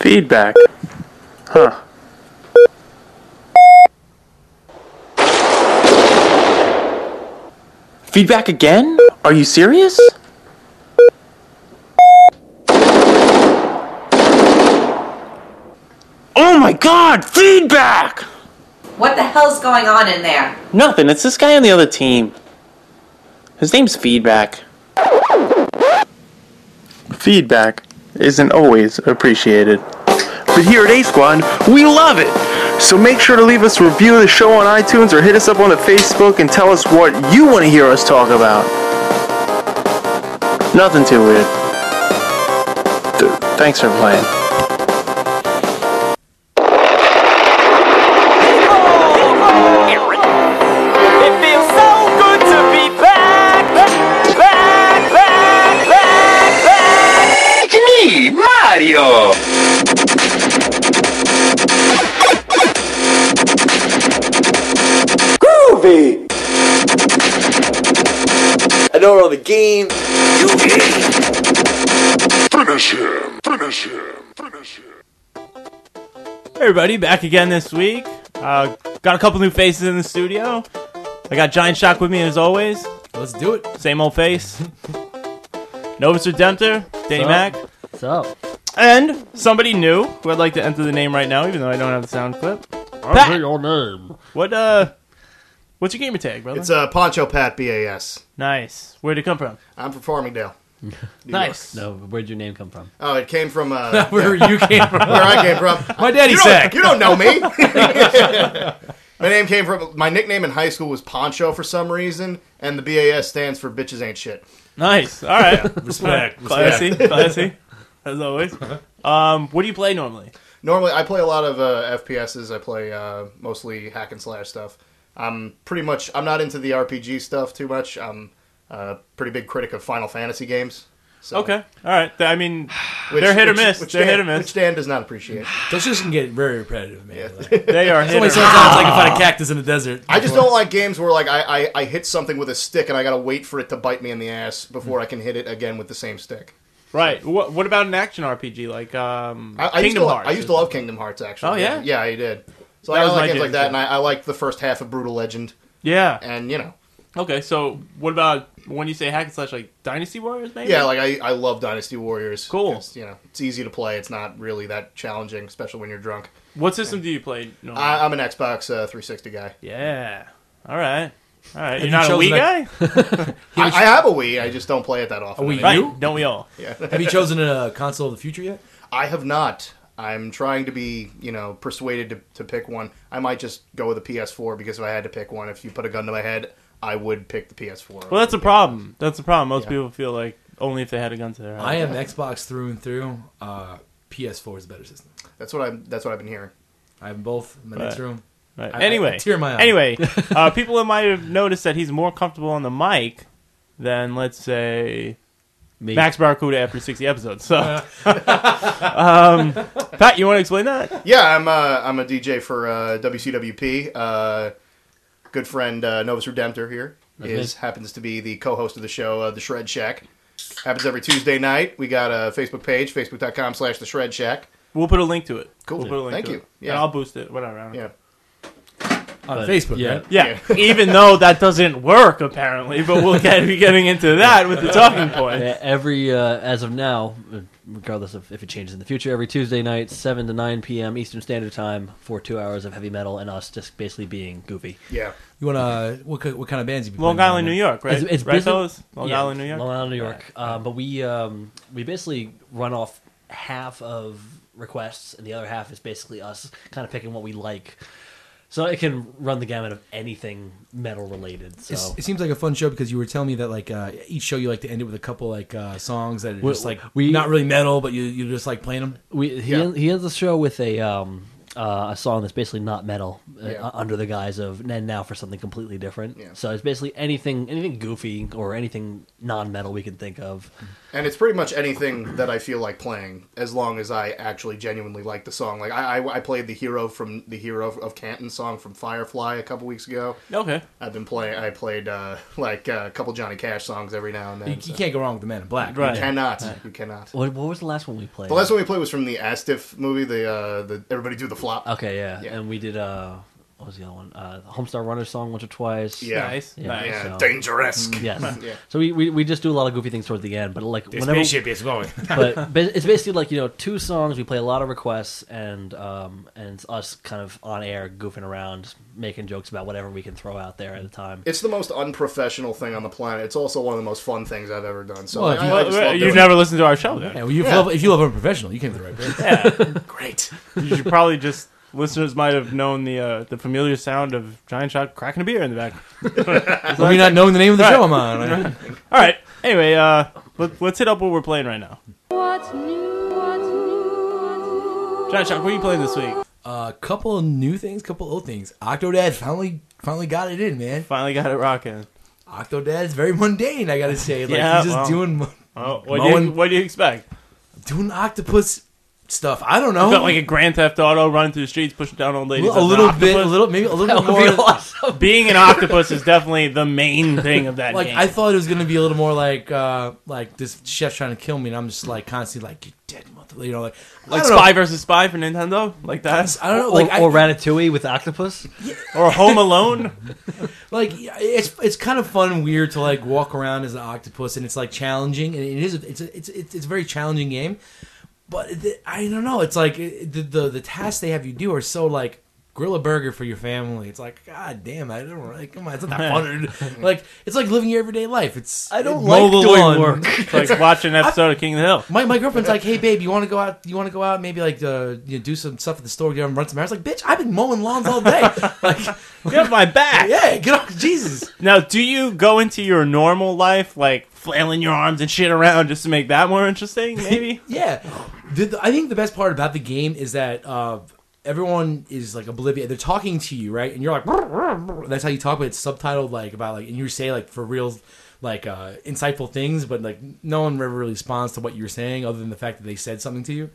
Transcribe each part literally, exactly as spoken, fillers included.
Feedback. Huh. Feedback again? Are you serious? Oh my god, feedback! What the hell's going on in there? Nothing, it's this guy on the other team. His name's Feedback. Feedback isn't always appreciated. But here at A-Squad, we love it! So make sure to leave us a review of the show on iTunes or hit us up on the Facebook and tell us what you want to hear us talk about. Nothing too weird. Th- thanks for playing. It feels so good to be back, back, back, back, back. It's me, Mario. Groovy. I know we're on the game. Finish him, finish him, finish him. Hey everybody, back again this week. Uh, got a couple new faces in the studio. I got Giant Shock with me as always. Let's do it. Same old face. Novus Redemptor, Danny Mac, What's up? and somebody new who I'd like to enter the name right now, even though I don't have the sound clip. I'll Pat. say your name. What uh, what's your gamer tag, brother? It's uh, Poncho Pat B A S. Nice. Where'd it come from? I'm from Farmingdale. New Nice. No, where'd your name come from? Oh, it came from uh, Where you came from? where I came from. My daddy you sack. don't, you don't know me. My name came from my nickname in high school was Poncho for some reason, and the B A S stands for bitches ain't shit. Nice. All right. Respect. Classy. Classy. As always. Um, what do you play normally? Normally, I play a lot of uh, F P S's. I play uh, mostly hack and slash stuff. I'm pretty much. I'm not into the R P G stuff too much. I'm a pretty big critic of Final Fantasy games. So, Okay. All right. I mean, which- they're hit or which- miss. Which They're Dan, hit or miss. Which Dan does not appreciate. Those just can get very repetitive, man. Yeah. Like, They are hit or only miss. sometimes I can find a cactus in the desert. I just don't like games where like I, I, I hit something with a stick and I gotta wait for it to bite me in the ass before I can hit it again with the same stick. Right. What, what about an action R P G like um, I, I used Kingdom to, Hearts? I used to love Kingdom Hearts actually. Oh, yeah? yeah, I did. So That I was my like games like jam, that, too. and I, I like the first half of Brutal Legend, Yeah. and you know, Okay. So what about when you say hack and slash, like Dynasty Warriors, maybe? yeah, like I, I love Dynasty Warriors. Cool. 'cause, you know, it's easy to play. It's not really that challenging, especially when you're drunk. What system do you play normally? I, I'm an Xbox uh, three sixty guy. yeah. All right. All right. You're you not a chosen Wii guy? that- I, I have a Wii. I just don't play it that often. A Wii Right. You? Don't we all? Have you chosen a console of the future yet? I have not. I'm trying to be, you know, persuaded to, to pick one. I might just go with a P S four because if I had to pick one, if you put a gun to my head, I would pick the P S four. Well, that's a problem. That's a problem. Most Yeah. people feel like only if they had a gun to their head. I am Xbox through and through. Uh, P S four is a better system. That's what I'm. That's what I've been hearing. I have both in my next Right. room. Right. I- I- Anyway, I tear my eye. anyway, uh, people might have noticed that he's more comfortable on the mic than, let's say, Me. Max Barracuda after sixty episodes. So, um, Pat, you want to explain that? Yeah, I'm. Uh, I'm a D J for uh, W C W P. Uh, good friend uh, Novus Redemptor here is happens to be the co-host of the show, uh, The Shred Shack. Happens every Tuesday night. We got a Facebook page, facebook dot com slash The Shred Shack. We'll put a link to it. Cool. We'll put a link Thank to you. It. Yeah. And I'll boost it. Whatever. I don't know. Yeah. On But, Facebook, yeah. right? Yeah, even though that doesn't work apparently, but we'll get be getting into that with the talking point. Yeah, every uh, as of now, regardless of if it changes in the future, every Tuesday night, seven to nine p.m. Eastern Standard Time, for two hours of heavy metal and us just basically being goofy. Yeah. You want to what ki- what kind of bands you be Long playing Island, on New there? York, right? It's, it's right, busy- fellas? Long yeah, Island, New York. Long Island, New York. Um, but we um, we basically run off half of requests, and the other half is basically us kind of picking what we like. So it can run the gamut of anything metal related. So It's, it seems like a fun show because you were telling me that like uh, each show you like to end it with a couple like uh, songs that are We- just like we- not really metal, but you you just like playing them. we he Yeah. en- he ends the show with a um uh, a song that's basically not metal uh, Yeah. under the guise of and now for something completely different. Yeah. So it's basically anything anything goofy or anything non-metal we can think of. And it's pretty much anything that I feel like playing, as long as I actually genuinely like the song. Like I, I, I played the hero from the Hero of Canton song from Firefly a couple weeks ago. Okay. I've been playing. I played uh, like uh, a couple Johnny Cash songs every now and then. You, so. you can't go wrong with the Man in Black. Right. You cannot. You cannot. What, what was the last one we played? The last one we played was from the Astiff movie. The uh, the Everybody Do the Flop. Okay, yeah. Yeah. And we did, uh, what was the other one? Uh, the Homestar Runner song once or twice. Yeah. Nice. Yeah. Nice. Yeah, So- dangerous. Yes. Yeah. So we, we, we just do a lot of goofy things towards the end, but like The whenever, spaceship is going. but ba- it's basically like, you know, two songs. We play a lot of requests, and um, and it's us kind of on air goofing around, making jokes about whatever we can throw out there at the time. It's the most unprofessional thing on the planet. It's also one of the most fun things I've ever done. So Well, I, if you- I just Well, love you've doing it. never listened to our show, then. Yeah, well, you Yeah. love, if you love unprofessional, you came to the right place. Yeah. Great. You should probably just listeners might have known the uh, the familiar sound of Giant Shot cracking a beer in the back. Well, you're not knowing the name of the Right. show I'm on. Right? All right. Anyway, uh, let, let's hit up what we're playing right now. What's new? What's new? Giant Shot, what are you playing this week? A uh, couple of new things, couple old things. Octodad finally finally got it in, man. Finally got it rocking. Octodad's very mundane, I gotta say. Like Yeah, he's just well. doing mo- Oh, what do you Mowing- what do you expect? doing octopus stuff. I don't know. You got like a Grand Theft Auto running through the streets, pushing down old ladies. a as an little bit, a octopus? little maybe a little That bit would be more. awesome. Being an octopus is definitely the main thing of that Like game. I thought it was gonna be a little more like uh like this chef's trying to kill me, and I'm just like constantly like, you're dead, mother. You know, like I like don't know. Spy versus Spy for Nintendo, like that, I don't know, Or, like I, or Ratatouille with octopus. or Home Alone. like it's it's kind of fun and weird to like walk around as an octopus, and it's like challenging, and it is it's a, it's it's it's a very challenging game. But the, I don't know, it's like it, the, the the tasks they have you do are so like grill a burger for your family. It's like, god damn, I don't like come on, it's not that fun. Like it's like living your everyday life. It's I don't mow like the doing lawn. work. It's like watching an episode of King of the Hill. My my girlfriend's like, hey babe, you want to go out? You want to go out? Maybe like uh, you know, do some stuff at the store, get run some errands. Like, bitch, I've been mowing lawns all day. Like, Get off my back. yeah, get off, Jesus. Now, do you go into your normal life like flailing your arms and shit around just to make that more interesting? Maybe. Yeah, the, the- I think the best part about the game is that uh, everyone is like oblivious. They're talking to you, right? And you're like, that's how you talk, but it's subtitled like about like, and you say like for real, like uh, insightful things, but like no one ever really responds to what you're saying, other than the fact that they said something to you.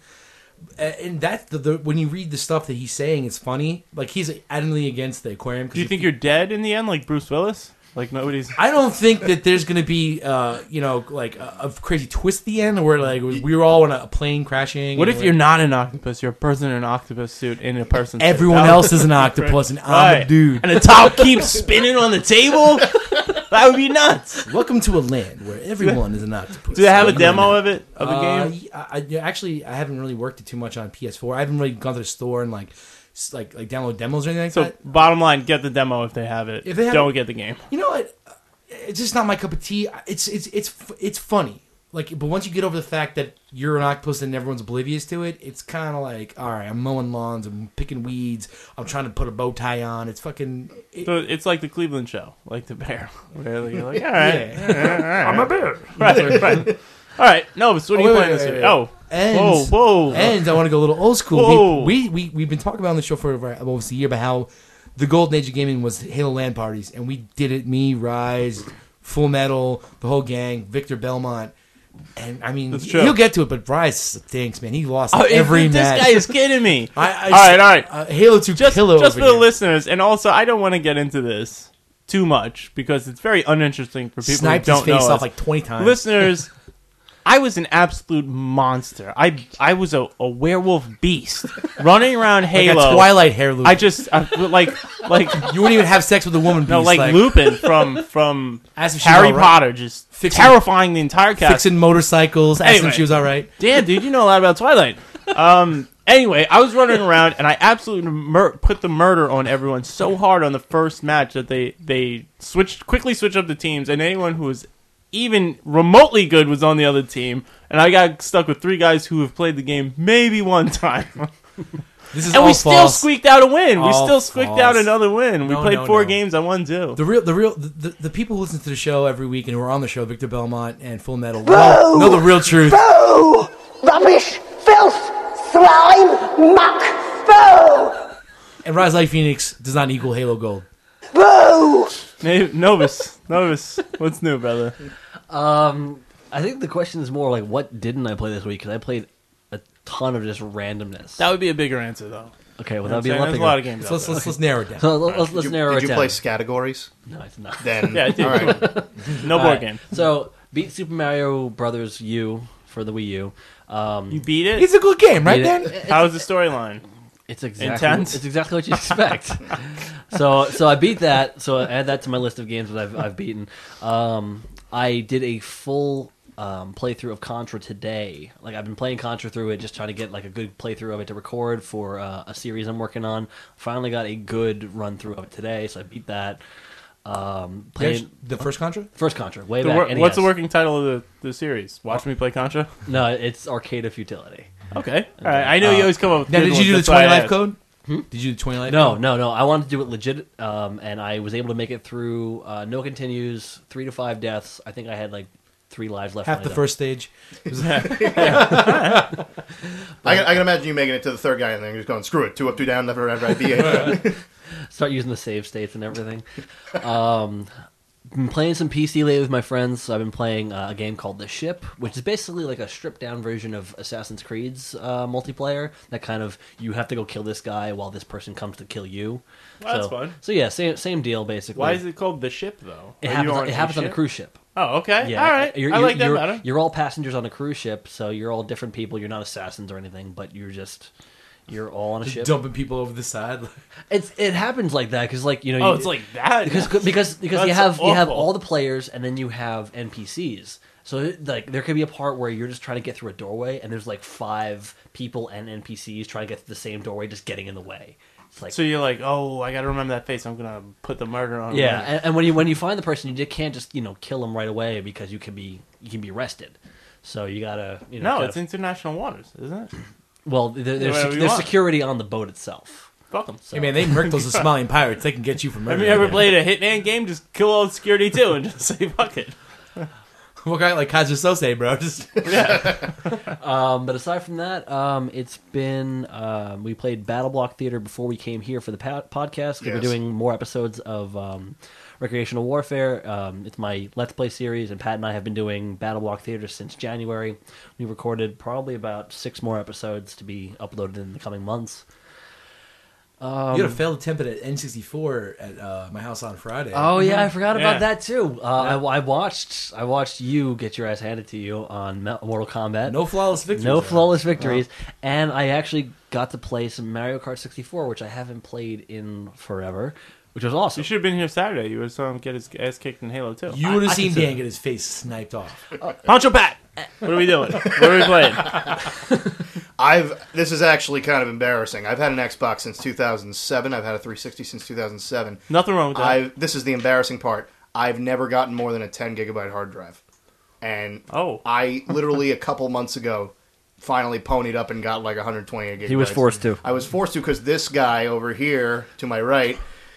A- And that's the, the when you read the stuff that he's saying, it's funny. Like he's adamantly against the aquarium. 'cause Do you if think you're dead in the end, like Bruce Willis? Like nobody's. I don't think that there's going to be, uh, you know, like a, a crazy twist at the end where like we were all in a plane crashing. What and, if like, you're not an octopus? You're a person in an octopus suit in a person. everyone else is an octopus and I'm Right. a dude? And the top keeps spinning on the table. That would be nuts. Welcome to a land where everyone is an octopus. Do they have a I'm demo going of it of the Uh, game? yeah, I, I- actually, I haven't really worked it too much on P S four. I haven't really gone to the store and like, s- like, like download demos or anything like So, that. bottom line, get the demo if they have it. If they have Don't it- get the game. You know what? It's just not my cup of tea. It's it's it's it's funny. Like, but once you get over the fact that you're an octopus and everyone's oblivious to it, it's kind of like, all right, I'm mowing lawns, I'm picking weeds, I'm trying to put a bow tie on. It's fucking. It, So it's like the Cleveland show, like the bear. Where you're like, all right, yeah. I'm a bear. Right, right. All right, no, but so what are Oh, you wait, playing wait, this wait, week? wait. Oh, And, whoa, whoa. And I want to go a little old school. Whoa. We, we, we, we've been talking about on the show for over almost a year about how the golden age of gaming was Halo LAN parties. And we did it, me, Rise, Full Metal, the whole gang, Victor Belmont. And, I mean, That's true. he'll get to it, but Bryce stinks, man. He lost Oh, every this match. guy is kidding me. I, I, all right, all right. Uh, Halo two Just, pillow just over for the here. listeners, and also I don't want to get into this too much because it's very uninteresting for people Sniped who his don't face know off us. like twenty times. Listeners, I was an absolute monster. I I was a, a werewolf beast running around like Halo. a Twilight hair loop. I just I, like like you wouldn't even have sex with a woman. no beast, like, Lupin from from Asked if she was Harry all right. Potter, just Fixing- terrifying the entire cast. fixing motorcycles, asking Anyway. if she was all right. Damn, dude, you know a lot about Twilight. Um, anyway, I was running around and I absolutely mur- put the murder on everyone so hard on the first match that they they switched quickly switched up the teams, and anyone who was even remotely good was on the other team, and I got stuck with three guys who have played the game maybe one time. This is And all we still false. squeaked out a win. we All still squeaked false. out another win. We No, played no, four no. games. I won two. The real, the real, the, the, the people who listen to the show every week and who are on the show, Victor Belmont and Full Metal, know, know the real truth. Boo! Rubbish! Filth! Slime! Muck! Boo! And Rise Like Phoenix does not equal Halo Gold. Boo! Na- Novus, Novus, what's new, brother? Um, I think the question is more like, what didn't I play this week? Because I played a ton of just randomness. That would be a bigger answer, though. Okay, well, You know that'd be what a I'm saying? lot There's bigger. a lot of games. So out let's, there. let's, let's narrow it down. So let's, let's Did you, narrow did it you down. play categories? No, it's not. Then Yeah, I did. all right. No All board right, game. So, beat Super Mario Brothers U for the Wii U. Um, You beat it. It's a good game, right, beat Dan? it. How was the storyline? It's exactly Intense? it's exactly what you expect. so so I beat that. So I add that to my list of games that I've I've beaten. Um, I did a full um, playthrough of Contra today. Like I've been playing Contra through it, just trying to get like a good playthrough of it to record for uh, a series I'm working on. Finally got a good run through of it today, so I beat that. Um, playing The first Contra? first Contra way The back. wor- N E S. what's the working title of the, the series? Watch me play Contra. No, it's Arcade of Futility. Okay, all right. I know you always come up. with Now, good did you ones, do the that's why twenty I life asked. code? Did you do the twenty life No, code? no, no. I wanted to do it legit, um, and I was able to make it through uh, no continues, three to five deaths. I think I had like three lives left. Half when I the died. first stage. I, can, I can imagine you making it to the third guy and then just going, screw it, two up, two down, never ever be it. Start using the save states and everything. um, been playing some P C lately with my friends. So I've been playing uh, a game called The Ship, which is basically like a stripped down version of Assassin's Creed's uh, multiplayer. That kind of you have to go kill this guy while this person comes to kill you. Well, that's so, fun. So yeah, same same deal basically. Why is it called the ship though? It Are you happens. on It happens on a ship? cruise ship. Oh, okay. Yeah, All right. You're, I you're- like that you're, better. You're all passengers on a cruise ship, so you're all different people. You're not assassins or anything, but you're just you're all on a Just ship. dumping people over the side. It's it happens like that because like you know Oh, you- it's like that. because because because you That's have you have awful. all the players and then you have N P Cs. So it- like there could be a part where you're just trying to get through a doorway and there's like five people and N P Cs trying to get through the same doorway, just getting in the way. It's like So you're like, oh, I got to remember that face. I'm gonna put the murder on. yeah, him. and, and when you when you find the person, you just can't just you know kill them right away because you can be you can be arrested. So you gotta you know No, gotta- it's international waters, isn't it? well there, there's whatever sec- you there's want. security on the boat itself. Fuck them. So. Hey, man, they murked those Somalian pirates. They can get you for murder. Have you ever played a Hitman game? Just kill all the security too, and just say fuck it. What guy like Kaiser Sose, bro? Just Um, but aside from that, um, it's been um, we played Battle Block Theater before we came here for the po- podcast. We're Yes. doing more episodes of um, Recreational Warfare. Um, it's my Let's Play series, and Pat and I have been doing Battle Block Theater since January. We recorded probably about six more episodes to be uploaded in the coming months. you had a failed attempt at N sixty-four at uh, my house on Friday. Oh yeah, I forgot about Yeah. that too. Uh, I, I watched I watched you get your ass handed to you on Mel- Mortal Kombat. No flawless victories. No though. flawless victories, and I actually got to play some Mario Kart sixty-four, which I haven't played in forever, which was awesome. You should have been here Saturday. You would have saw him get his ass kicked in Halo two. You would have I seen consider- Dan get his face sniped off. Poncho Pat. What are we doing? What are we playing? I've this is actually kind of embarrassing. I've had an Xbox since two thousand seven. I've had a three sixty since two thousand seven. Nothing wrong with that. I this is the embarrassing part. I've never gotten more than a ten gigabyte hard drive, and Oh. I literally a couple months ago finally ponied up and got like one hundred twenty-eight gigabytes. He was forced to. I was forced to because this guy over here to my right,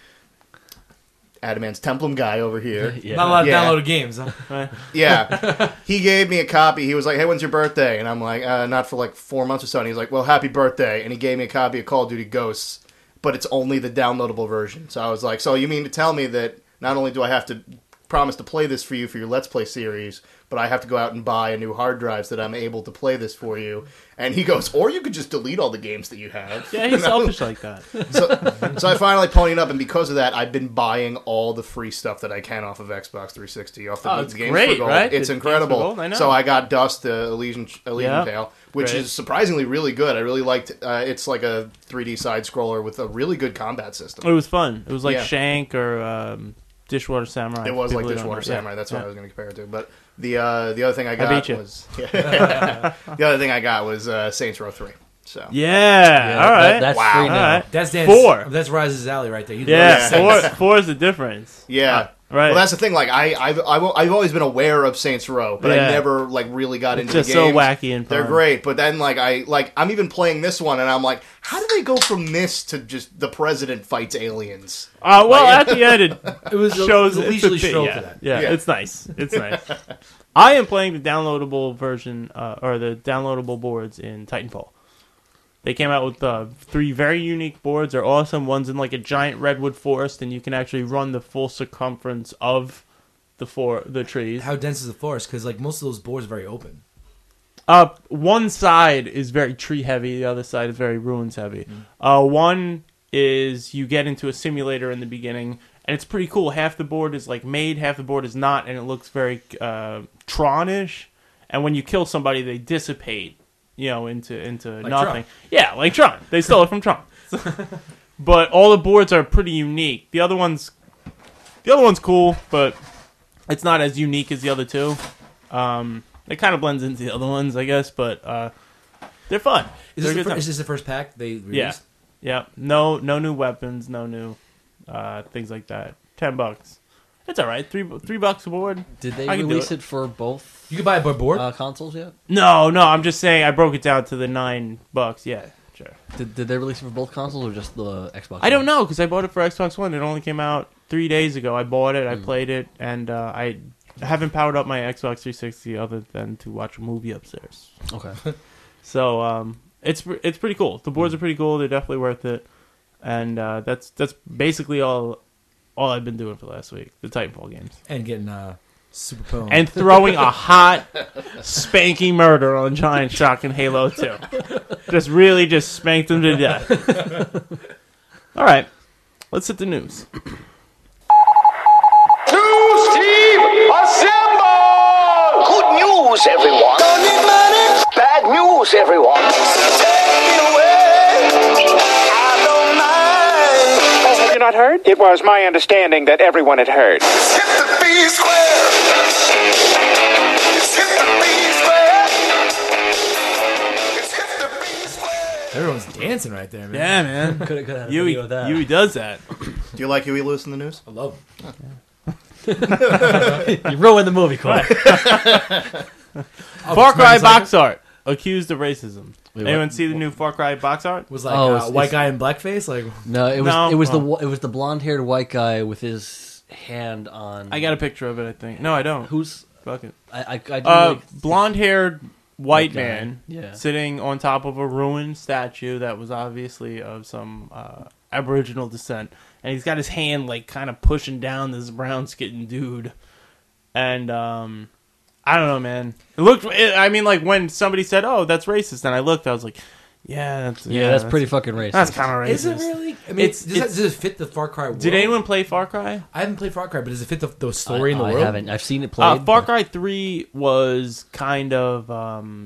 Adamant's Templum guy over here. Yeah. Not a lot of Yeah. downloaded games. Huh? Yeah, he gave me a copy. He was like, "Hey, when's your birthday?" And I'm like, uh, "Not for like four months or so." And he's like, "Well, happy birthday!" And he gave me a copy of Call of Duty Ghosts, but it's only the downloadable version. So I was like, "So you mean to tell me that not only do I have to promise to play this for you for your Let's Play series, but I have to go out and buy a new hard drive so that I'm able to play this for you?" And he goes, "Or you could just delete all the games that you have." Yeah, he's selfish like that. So, so I finally ponied up, and because of that, I've been buying all the free stuff that I can off of Xbox three sixty, off the Oh, it's Games great, for Gold. right? It's The Games for incredible. Gold, I know. So I got Dust, the Elysian, Elysian Yeah, Tale, which great. is surprisingly really good. I really liked. Uh, it's like a three D side scroller with a really good combat system. It was fun. It was like Yeah. Shank or um, Dishwater Samurai. It was People like who don't Dishwater know. Yeah, Samurai. That's what yeah. I was going to compare it to. But the uh, the other thing I got beat you. was the other thing I got was uh, Saints Row three. So Yeah, Yeah, all right. that- that's Wow. free all now. right. That's Dan's, Four. That's Rise's alley right there. He Yeah, loves four, four is the difference. yeah. Right. Well, that's the thing. Like I, I've, I've, I've always been aware of Saints Row, but Yeah. I never like really got It's into just the so games. wacky and fun. They're great, but then like I, like I'm even playing this one, and I'm like, how do they go from this to just the president fights aliens? Uh, well, Like- at the end, it It was a- shows it was a it's a leisurely bit- stroke yeah, to that. Yeah, Yeah. it's nice. It's nice. I am playing the downloadable version uh, or the downloadable boards in Titanfall. They came out with uh, three very unique boards. They're awesome. One's in like a giant redwood forest, and you can actually run the full circumference of the for the trees. How dense is the forest? Because like most of those boards are very open. Uh, one side is very tree heavy. The other side is very ruins heavy. Mm-hmm. Uh, one is you get into a simulator in the beginning, and it's pretty cool. Half the board is like made, half the board is not, and it looks very uh, Tron-ish. And when you kill somebody, they dissipate, you know, into into Like nothing. Tron. Yeah, like Tron. They stole it from Tron. But all the boards are pretty unique. The other one's the other one's cool, but it's not as unique as the other two. Um, it kind of blends into the other ones, I guess, but uh, they're fun. Is They're this, a the good fir- time. is this the first pack they released? Yeah, yeah. No, no new weapons, no new uh, things like that. Ten bucks. It's all right. Three three bucks a board. Did they I can do release it. it. for both You can buy a board. uh, consoles yet? No, no. I'm just saying. I broke it down to the nine bucks. Yeah, sure. Did, did they release it for both consoles or just the Xbox? I don't One? know because I bought it for Xbox One. It only came out three days ago. I bought it. I Mm. played it, and uh, I haven't powered up my Xbox three sixty other than to watch a movie upstairs. Okay. So um, it's it's pretty cool. The boards are pretty cool. They're definitely worth it, and uh, that's that's basically all all I've been doing for the last week. The Titanfall games And getting uh, super pwned. and throwing a hot spanking murder on Giant Shock and Halo two. Just really just spanked them to death. All right, let's hit the news. News team, assemble! Good news, everyone. Don't need money. Bad news, everyone. Take me away. I don't mind. Have you not heard? It was my understanding that everyone had heard. It's hit the B square. It's hit the B square. It's hit the B square. Everyone's dancing right there, man. Yeah, man. Could have had a Huey, video of that. Huey does that. Do you like Huey Lewis in the news? I love him. You ruined the movie, Cole. Far Cry Smarties like box art accused of racism. Wait, Anyone what? see the new Far Cry box art? Was like Oh, uh, it's- white it's- guy in blackface. Like No, it was No? it was the Oh. the it was the blonde haired white guy with his hand on. I got a picture of it. I think. No, I don't. Who's Fuck it. I I, I do Uh, like, blonde-haired white Okay. man, Yeah. sitting on top of a ruined statue that was obviously of some uh, Aboriginal descent, and he's got his hand like kind of pushing down this brown-skinned dude, and um, I don't know, man. It looked. It, I mean, like when somebody said, "Oh, that's racist," and I looked, I was like, "Yeah, that's yeah, that's pretty fucking racist. That's kind of racist." is it really? I mean, It's- does, that, it's- does it fit the Far Cry world? Did anyone play Far Cry? I haven't played Far Cry, but does it fit the, the story I, in the I world? haven't. I've seen it played. Uh, Far but- Cry three was kind of um,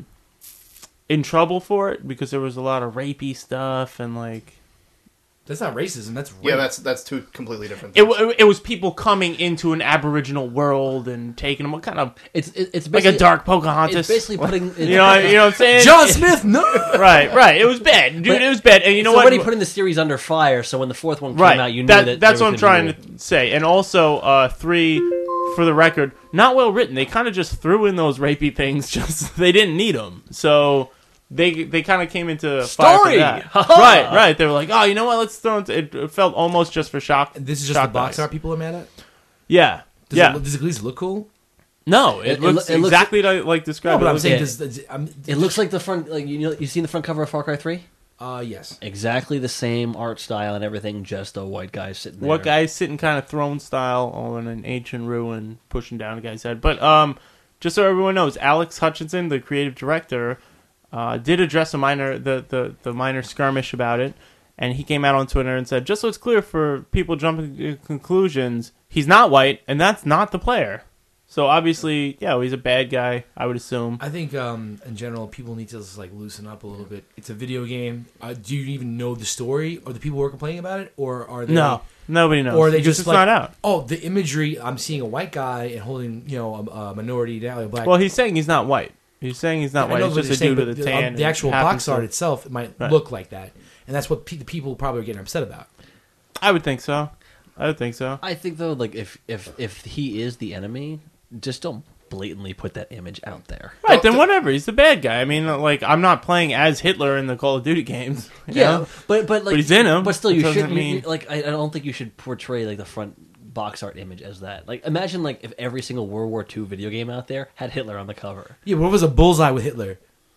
in trouble for it because there was a lot of rapey stuff and like That's not racism. That's rape. Yeah, that's that's two completely different it. things. w- It was people coming into an Aboriginal world and taking them. What kind of It's it, it's like basically, a dark Pocahontas? It's basically putting. you know, you know what I'm saying? John Smith. No. Right, right. It was bad, dude. But It was bad. And you know it's what? already putting the series under fire. So when the fourth one came right. out, you knew that, that. that's there what I'm was trying gonna be to say. And also, uh, three, for the record, not well written. They kind of just threw in those rapey things. Just they didn't need them. So they they kind of came into fire for Story! that. Ha-ha! Right, right. They were like, oh, you know what? Let's throw it. It, it felt almost just for shock. This is just shock the box value. art people are mad at. Yeah, Does yeah. It, does it at least look cool? no, it, It- it looks lo- it looks- exactly like, like described. No, but It I'm looks- saying, yeah. does, does, I'm, It looks like the front. Like you know, you seen the front cover of Far Cry three? Uh, yes. Exactly the same art style and everything. Just a white guy sitting there. What guy's sitting kind of throne style on an ancient ruin, pushing down a guy's head. But um, just so everyone knows, Alex Hutchinson, the creative director, uh, did address a minor the, the, the minor skirmish about it, and he came out on Twitter and said, just so it's clear for people jumping to conclusions, he's not white, and that's not the player. So obviously, yeah, he's a bad guy, I would assume. I think um, in general, people need to just like loosen up a little bit. It's a video game. Uh, do you even know the story, or the people who are complaining about it, or are they? No, nobody knows. Or are they because just it's like, not out. oh, the imagery. I'm seeing a white guy and holding, you know, a, a minority down, like a black. Well, he's saying he's not white. He's saying he's not I white. know He's what just a you're saying, dude with but a the, tan. um, the and actual happens box to- art itself it might Right. look like that, and that's what pe- the people probably are getting upset about. I would think so. I would think so. I think though, like if if if he is the enemy, just don't blatantly put that image out there. Right, then whatever. He's the bad guy. I mean, like, I'm not playing as Hitler in the Call of Duty games. you Yeah, know? but but like, But he's in 'em. But still, you It doesn't shouldn't. mean- you- like, I, I don't think you should portray like the front box art image as that. Like, imagine like if every single World War Two video game out there had Hitler on the cover. Yeah, what was a bullseye with Hitler?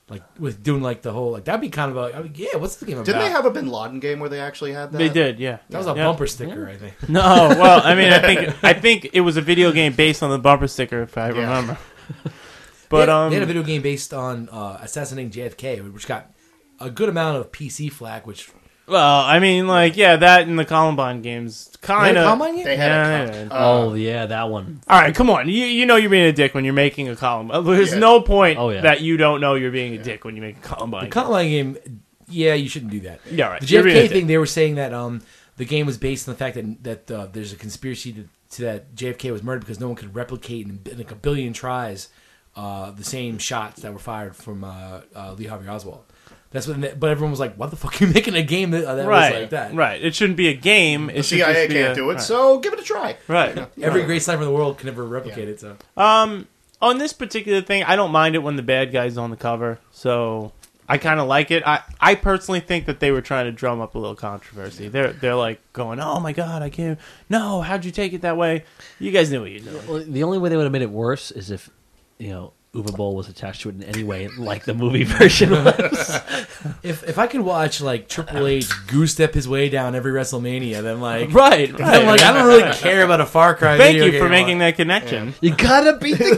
like with doing like the whole like that'd be kind of a I mean, yeah. What's the game about? Didn't they have a Bin Laden game where they actually had that? They did, yeah. That was a Yeah. bumper sticker, I think. No, well, I mean, I think I think it was a video game based on the bumper sticker, if I Yeah. remember. They But had, um, they had a video game based on uh, assassinating J F K, which got a good amount of P C flack. Which well, I mean, like, yeah, that and the Columbine games, kind They had a of. Columbine game? They had Yeah, a yeah, com- yeah. uh, Oh yeah, that one. All right, come on. You you know you're being a dick when you're making a Columbine. There's Yeah. no point Oh, yeah. that you don't know you're being a dick when you make a Columbine. the game. Columbine game, yeah, you shouldn't do that. Yeah, right. The You're J F being a K dick. thing, they were saying that um, the game was based on the fact that that uh, there's a conspiracy to, to that J F K was murdered because no one could replicate in, in like a billion tries uh, the same shots that were fired from uh, uh, Lee Harvey Oswald. That's what. But everyone was like, "What the fuck are you making a game that, uh, that right, was like that?" right. It shouldn't be a game. It The should C I A just be can't a- do it, right. so give it a try. Right. Every great sniper in the world can never replicate it. So Um, on this particular thing, I don't mind it when the bad guy's on the cover, so I kind of like it. I, I personally think that they were trying to drum up a little controversy. They're they're like going, "Oh my god, I can't! No, how'd you take it that way? You guys knew what you doing." Well, the only way they would have made it worse is if, you know, Uwe Boll was attached to it in any way, like the movie version was. if if I could watch like Triple H goose step his way down every WrestleMania, then like Right, I'm right. like I don't really care about a Far Cry. Thank video you game for a making lot. that connection. You gotta beat the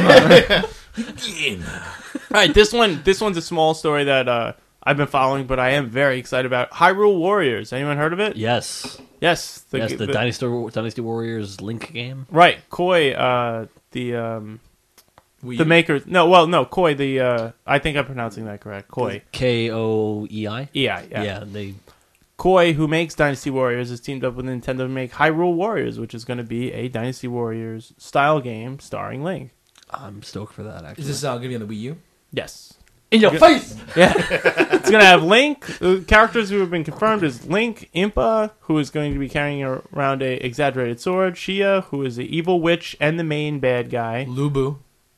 game. Game. All right, this one this one's a small story that uh, I've been following, but I am very excited about. Hyrule Warriors. Anyone heard of it? Yes. Yes. yes, the, Dynasty, Dynasty Warriors Link game. Right, Koi, uh, the um, Wii the U? makers. No, well, no, Koi. The uh, I think I'm pronouncing that correct. Koi. K O E I? E I. Yeah. Yeah, they. Koi, who makes Dynasty Warriors, has teamed up with Nintendo to make Hyrule Warriors, which is going to be a Dynasty Warriors style game starring Link. I'm stoked for that, actually. Is this uh, going to be on the Wii U? Yes. In your face! Yeah. It's going to have Link. The characters who have been confirmed is Link, Impa, who is going to be carrying around a exaggerated sword, Shia, who is the evil witch and the main bad guy, Lubu.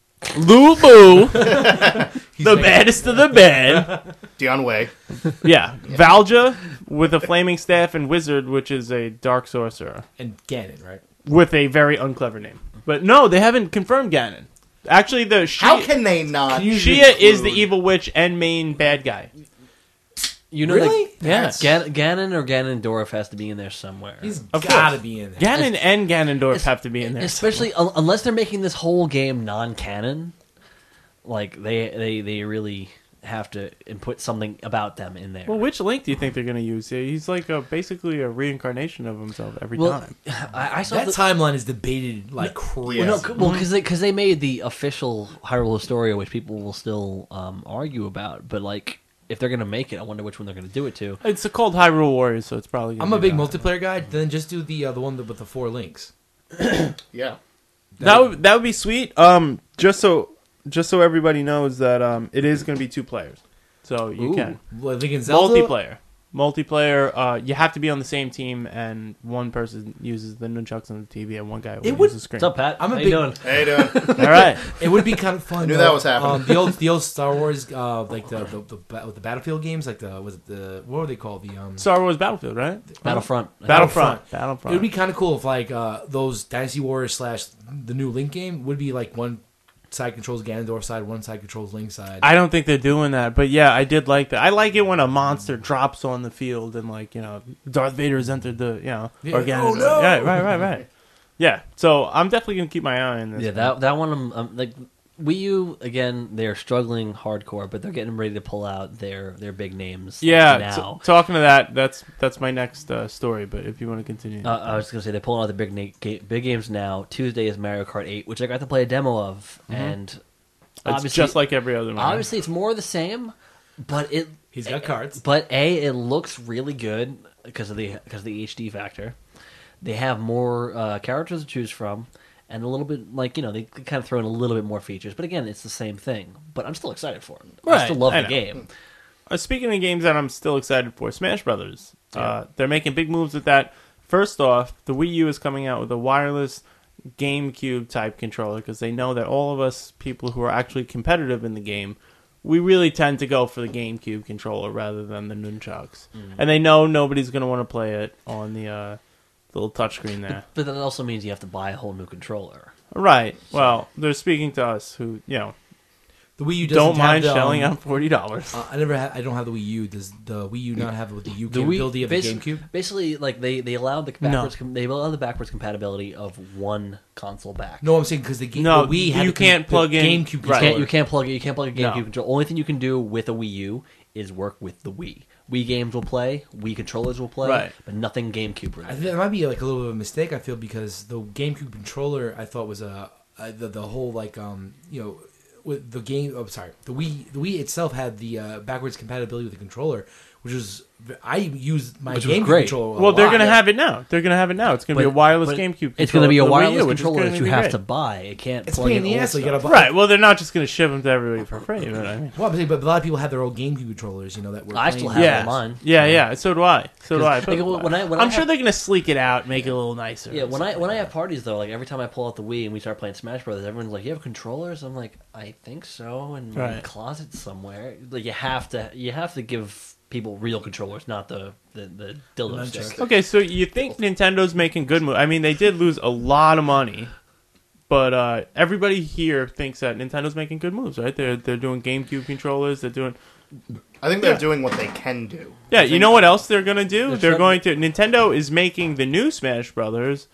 Lubu, the baddest of the bad. Dion Way. Yeah. Valja with a flaming staff and Wizard, which is a dark sorcerer. And Ganon, right? With a very unclever name. But no, they haven't confirmed Ganon. Actually, the Shia, How can they not? Shia is the evil witch and main bad guy. You know, Really? like, Yeah. Gan- Ganon or Ganondorf has to be in there somewhere. He's Of got to course. be in there. Ganon and Ganondorf Es- have to be in there. Especially un- unless they're making this whole game non-canon. Like, they, they, they really have to input something about them in there. Well, which Link do you think they're going to use? He's like a, basically a reincarnation of himself every Well, time. I, I saw That the, timeline is debated like crazy. Well, no, c- well, because they, 'cause they made the official Hyrule Historia, which people will still um, argue about. But like, if they're gonna make it, I wonder which one they're gonna do it to. It's called Hyrule Warriors, so it's probably. Gonna I'm a be big that. multiplayer guy. Then just do the uh, the one with the four links. Yeah. That would that would be sweet. Um, just so just so everybody knows that um, it is going to be two players, so you Ooh. can Like Link and Zelda? multiplayer. Multiplayer. Uh, you have to be on the same team, and one person uses the nunchucks on the T V, and one guy will It use would- the screen. What's up, Pat? I'm a How big- you doing? Hey, doing? All right. It would be kind of fun. I knew though. that was happening. Um, the old the old Star Wars, uh, like the the, the the the Battlefield games, like the was it the what were they called? The um Star Wars Battlefield, right? Battlefront. Battlefront. Battlefront. It would be kind of cool if like uh, those Dynasty Warriors slash the new Link game would be like one side controls Ganondorf side, one side controls Link side. I don't think they're doing that, but yeah, I did like that. I like it when a monster drops on the field and like you know Darth Vader has entered the you know Yeah. or Ganondorf. Oh, no! Yeah, right, right, right. Yeah, so I'm definitely gonna keep my eye on this. Yeah, that that one. Um, um, like Wii U again, they're struggling hardcore, but they're getting ready to pull out their their big names. Yeah, now. t- talking to that, that's that's my next uh, story. But if you want to continue, Uh, I was gonna say they're pulling out the big na- ga- big games now. Tuesday is Mario Kart eight, which I got to play a demo of, and it's obviously, just like every other. Mario. obviously it's more of the same, but it He's got cards. But a it looks really good because of the because of the H D factor. They have more uh, characters to choose from, and a little bit like you know they kind of throw in a little bit more features. But again, it's the same thing. But I'm still excited for it. I Right, still love I the know. game. Uh, speaking of games that I'm still excited for, Smash Brothers. Uh, they're making big moves with that. First off, the Wii U is coming out with a wireless GameCube type controller because they know that all of us people who are actually competitive in the game, we really tend to go for the GameCube controller rather than the nunchucks. Mm-hmm. And they know nobody's going to want to play it on the uh, little touchscreen there. But that also means you have to buy a whole new controller. Right. Well, they're speaking to us who, you know, The Wii U doesn't don't have mind the, shelling um, out forty dollars. Uh, I never. Ha- I don't have the Wii U. Does the Wii U not have the U The Wii- capability of the basi- GameCube? Basically, like they, they allow the No. backwards com- they allow the backwards compatibility of one console back. No, I'm saying because the, ga- No, the Wii had you the, can't the plug in- GameCube right. You controller. can't you can't plug it. You can't plug a GameCube No. controller. Only thing you can do with a Wii U is work with the Wii. Wii games will play. Wii controllers will play. Right. But nothing GameCube I related. think that might be like a little bit of a mistake. I feel because the GameCube controller I thought was a, a the, the whole like um you know with the game. Oh, sorry, the Wii the Wii itself had the uh, backwards compatibility with the controller, which was I used my Which was GameCube great. controller. a Well, they're lot. going to have it now. They're going to have it now. It's going to be a But- wireless but GameCube. It's going to be a controller for the Wii wireless U, which is controller gonna that you be have great. to buy. It can't It's plug pain in in the old ass. So you stuff. gotta buy. Right. Well, they're not just going to ship them to everybody for free. But I mean, Well, I'm saying, but a lot of people have their old GameCube controllers. You know that were. I playing- still have yeah, mine. yeah, yeah. So do I. So do I. Like, But when I- when I I'm sure have- they're going to sleek it out, make it a little nicer. Yeah, when I when I have parties though, like every time I pull out the Wii and we start playing Smash Brothers, everyone's like, "You have controllers?" I'm like, "I think so," in my Right. closet somewhere. Like you have to you have to give people real controllers, not the the, the dildo Nunchucks. stick. Okay, so you think Nintendo's making good moves? I mean, they did lose a lot of money, but uh, everybody here thinks that Nintendo's making good moves, right? They're they're doing GameCube controllers. They're doing I think they're Yeah. doing what they can do. yeah. I You think- know what else they're gonna do? They're They're trying- going to Nintendo is making the new Smash Brothers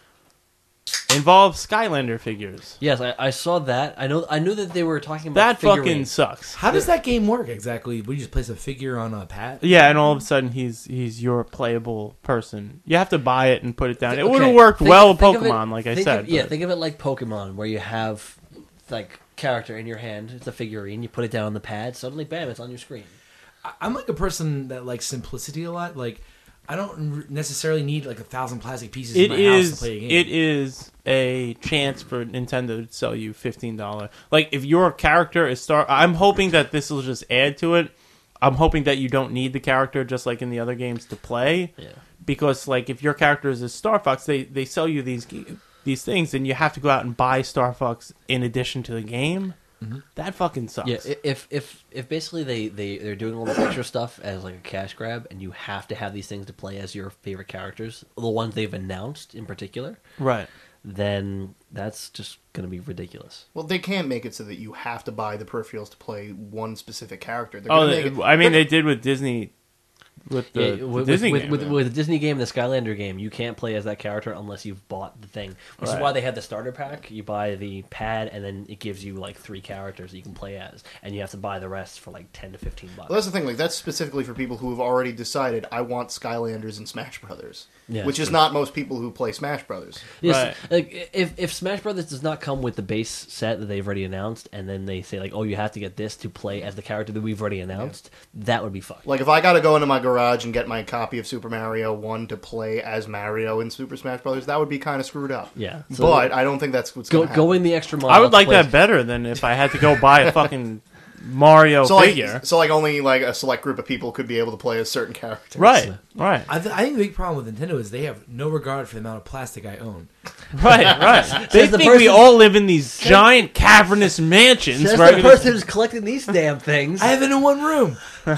involve Skylander figures. Yes, I, I saw that. I know I knew that they were talking about That fucking figurines. sucks. How does that game work exactly? We just place a figure on a pad. Yeah, and all of a sudden he's he's your playable person. You have to buy it and put it down. It would have Okay, worked think- well with think of it- Pokemon, like I think said. of- yeah, but- think of it like Pokemon, where you have like character in your hand. It's a figurine. You put it down on the pad. Suddenly, bam! It's on your screen. I- I'm like a person that likes simplicity a lot. Like, I don't r- necessarily need like a thousand plastic pieces It in my house to is play a game. it is a chance for Nintendo to sell you fifteen dollars. Like if your character is Star, I'm hoping that this will just add to it. I'm hoping that you don't need the character just like in the other games to play. Yeah. Because like if your character is a Star Fox, they they sell you these these things, and you have to go out and buy Star Fox in addition to the game. Mm-hmm. That fucking sucks. Yeah, i- if if if basically they they they're doing all this extra stuff as like a cash grab, and you have to have these things to play as your favorite characters, the ones they've announced in particular, Right. then that's just going to be ridiculous. Well, they can't make it so that you have to buy the peripherals to play one specific character. They're Oh, gonna they- make it, I mean they're- they did with Disney. With the, Yeah, the with, Disney with, game, with, yeah. with the Disney game, the Skylander game, you can't play as that character unless you've bought the thing. Which Right. is why they had the starter pack. You buy the pad, and then it gives you like three characters that you can play as, and you have to buy the rest for like ten to fifteen bucks. Well, that's the thing. Like that's specifically for people who have already decided I want Skylanders and Smash Brothers, Yeah, which is true. not most people who play Smash Brothers. Yes, Right. like if if Smash Brothers does not come with the base set that they've already announced, and then they say like, oh, you have to get this to play as the character that we've already announced, that would be fucked. Like if I got to go into my garage and get my copy of Super Mario one to play as Mario in Super Smash Brothers, that would be kind of screwed up. Yeah, so- but I don't think that's what's Go, going to happen. going the extra mile. I would to like play- that better than if I had to go buy a fucking Mario so figure. like, so like only like a select group of people could be able to play as certain characters. Right, right, I, th- I think the big problem with Nintendo is they have no regard for the amount of plastic I own. right, right. They Says the think we person- all live in these giant cavernous mansions, Says right? the person who's collecting these damn things. I have it in one room.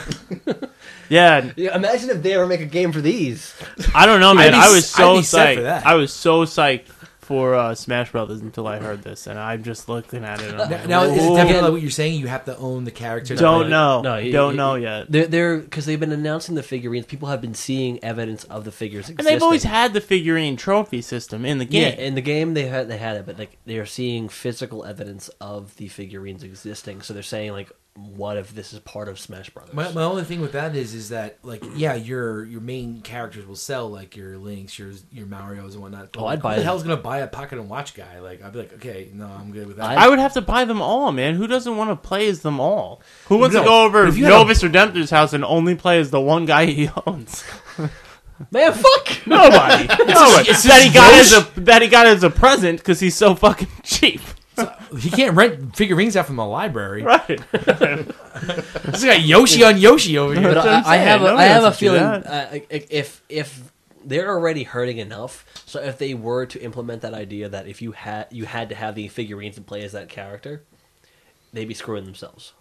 Yeah, Yeah, imagine if they ever make a game for these. I don't know, I'd man. be I s- was so I'd be set for psyched. that. I was so psyched for uh, Smash Brothers until I heard this, and I'm just looking at it. And I'm Now, like, now is it "Whoa." definitely like what you're saying? You have to own the character. Don't Like, know. No, you- don't you- know yet. They're they're because they've been announcing the figurines. People have been seeing evidence of the figures existing. And they've always had the figurine trophy system in the Yeah, game. in the game they had they had it, but like they are seeing physical evidence of the figurines existing. So they're saying like, what if this is part of Smash Brothers? My, my only thing with that is, is that like, yeah, your your main characters will sell, like your Links, your your Mario's and whatnot. But Oh, I'd like, buy Who the it. hell's gonna buy a pocket and watch guy? Like, I'd be like, okay, no, I'm good with that. I would have to buy them all, man. Who doesn't want to play as them all? Who wants No, to go over but if you had Novus Redemptor's house and only play as the one guy he owns? Man, fuck! Nobody. Nobody. it's that he just got as Yoshi. a that he got as a present because he's so fucking cheap. He can't rent figurines out from the library. Right. This got Yoshi on Yoshi over here. But That's what I, I'm I have a, saying. I have a Nobody feeling wants to uh, if if they're already hurting enough, so if they were to implement that idea that if you had you had to have the figurines and play as that character, they'd be screwing themselves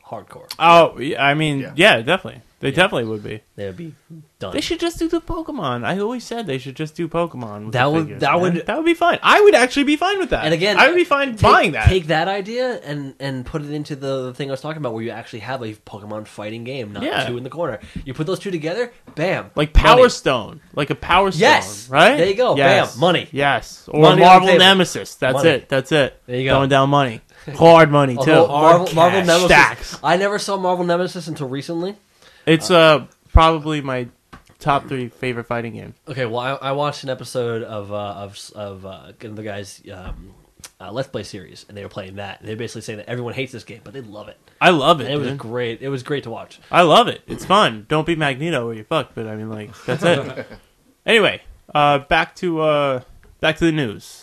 hardcore. Oh, yeah, I mean, Yeah. yeah, definitely. They definitely would be. They would be done. They should just do the Pokemon. I always said they should just do Pokemon. With That the would- figures, that man. would- that would be fine. I would actually be fine with that. And again, I would be fine take, buying that. Take that idea and and put it into the thing I was talking about, where you actually have a Pokemon fighting game, not Yeah. two in the corner. You put those two together, bam, Like Power money. Stone, like a Power Stone, Yes! right? There you go. Yes. Bam, money. Yes, or Money on the Marvel table. Nemesis. That's Money. it. That's it. There you go. Going down money, hard money too. Although Marvel, Marvel cash. Nemesis, Stacks. I never saw Marvel Nemesis until recently. It's uh probably my top three favorite fighting game. Okay, well, I, I watched an episode of uh, of of uh, the guys' um, uh, Let's Play series, and they were playing that. And they're basically saying that everyone hates this game, but they love it. I love it. And it was dude. great. It was great to watch. I love it. It's fun. Don't be Magneto or you fuck. But I mean, like that's it. Anyway, uh, back to uh, back to the news.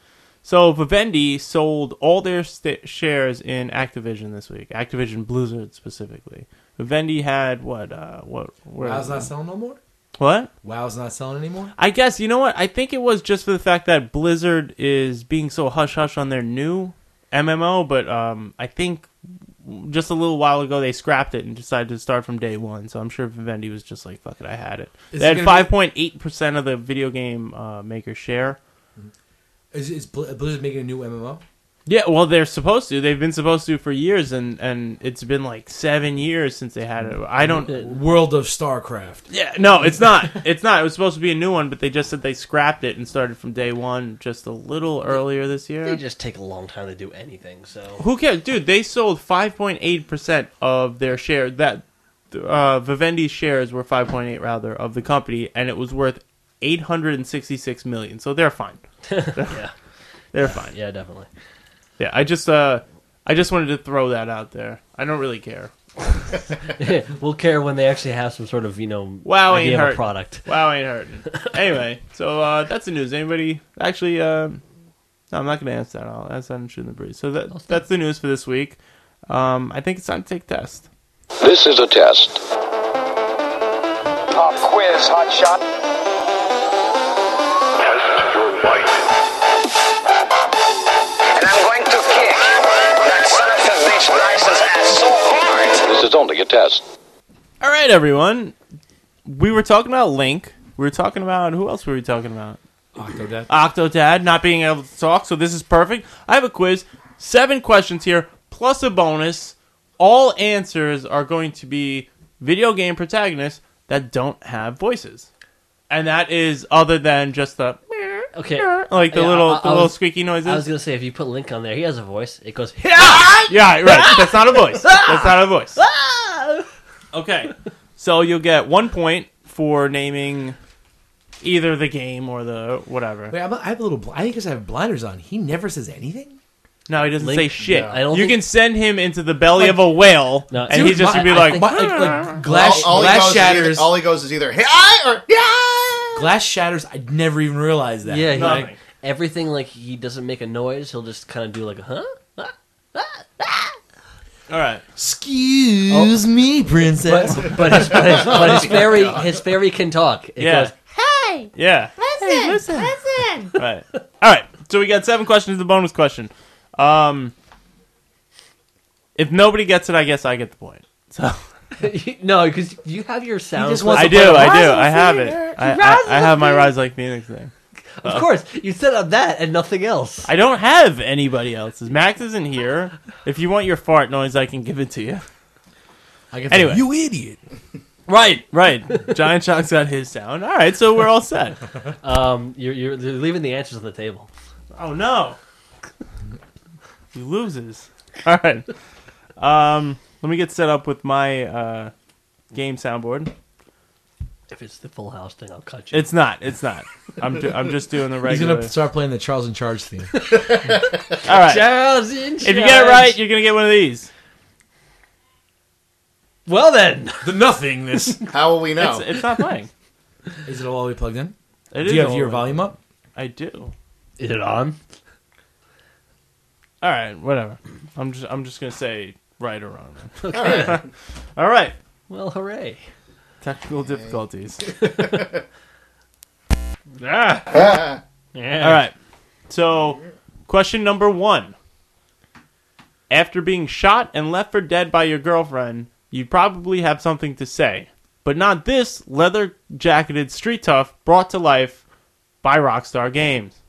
So Vivendi sold all their st- shares in Activision this week. Activision Blizzard specifically. Vivendi had what? Uh, what? Where WoW's not selling no more? What? WoW's not selling anymore? I guess, you know what? I think it was just for the fact that Blizzard is being so hush-hush on their new M M O, but um, I think just a little while ago they scrapped it and decided to start from day one, so I'm sure Vivendi was just like, fuck it, I had it. Is they it had gonna five point eight percent of the video game uh, maker share. Is, is Bl- Blizzard making a new M M O? Yeah, well, they're supposed to. They've been supposed to for years, and, and it's been like seven years since they had it. I don't... World of StarCraft. Yeah, no, it's not. It's not. It was supposed to be a new one, but they just said they scrapped it and started from day one just a little earlier this year. They just take a long time to do anything. So Who cares? Dude, they sold five point eight percent of their share. That uh, Vivendi's shares were five point eight rather of the company, and it was worth eight hundred sixty-six million dollars. So they're fine. yeah, They're fine. yeah, definitely. Yeah, I just uh I just wanted to throw that out there. I don't really care. We'll care when they actually have some sort of, you know, Wow, idea ain't of a hurting. product. Wow, ain't hurting. Anyway, so uh, that's the news. Anybody actually? Uh, no, I'm not going to answer that. I'll ask that in Shooting the Breeze. So that that's the news for this week. Um, I think it's time to take a test. This is a test. Pop quiz, hot shot. Test your might. And I'm going to kick that son of a bitch license ass so hard. This is only a test. All right, everyone. We were talking about Link. We were talking about who else were we talking about? Octodad. Octodad not being able to talk. So this is perfect. I have a quiz. Seven questions here plus a bonus. All answers are going to be video game protagonists that don't have voices, and that is other than just the Okay, like the Yeah, little I- I the little was- squeaky noises. I was gonna say if you put Link on there, he has a voice. It goes. Yeah, right. That's not a voice. That's not a voice. Okay. So you'll get one point for naming either the game or the whatever. Wait, I'm, I have a little. Bl- I think because I have blinders on. He never says anything. No, he doesn't Link- say shit. no. I don't you think- can send him into the belly of a whale, No, and dude, he's just my- gonna be I like, think- My- like, like, glass all, all he glass goes shatters. Is either, all he goes is either hey I or yeah. glass shatters. I never even realized that. Yeah, he, Nothing. like, everything like he doesn't make a noise. He'll just kind of do like a huh. all right. Excuse me, princess. But but his, but his, but his fairy his fairy can talk. It Yeah. goes. Hey, Yeah. listen, listen. Right. All right. So we got seven questions. The bonus question. Um, if nobody gets it, I guess I get the point. So No, because you have your sound. just clip. wants I to do. play I Rise do. of I have it. Phoenix. I, Rise I, of I have my Phoenix. Rise Like Phoenix thing. Of course, you set up that and nothing else. I don't have anybody else's. Max isn't here. If you want your fart noise, I can give it to you. I can Anyway. you idiot. Right, right. Giant Shock's got his sound. All right, so we're all set. Um, you're, you're you're leaving the answers on the table. Oh no, he loses. All right. Um, let me get set up with my uh, game soundboard. If it's the Full House thing, I'll cut you. It's not. It's not. I'm. Do, I'm just doing the He's regular. gonna start playing the Charles in Charge theme. All right. Charles in If you get it right, you're gonna get one of these. well then, the nothingness. How will we know? It's, it's not playing. Is it all the way plugged in? It Do is you have all your the way. volume up? I do. is it on? All right. Whatever. I'm just. I'm just gonna say right or wrong. Okay. All right. Well, hooray! Technical difficulties. ah. Yeah. All right. So, question number one. After being shot and left for dead by your girlfriend, you'd probably have something to say. But not this leather-jacketed street tough brought to life by Rockstar Games.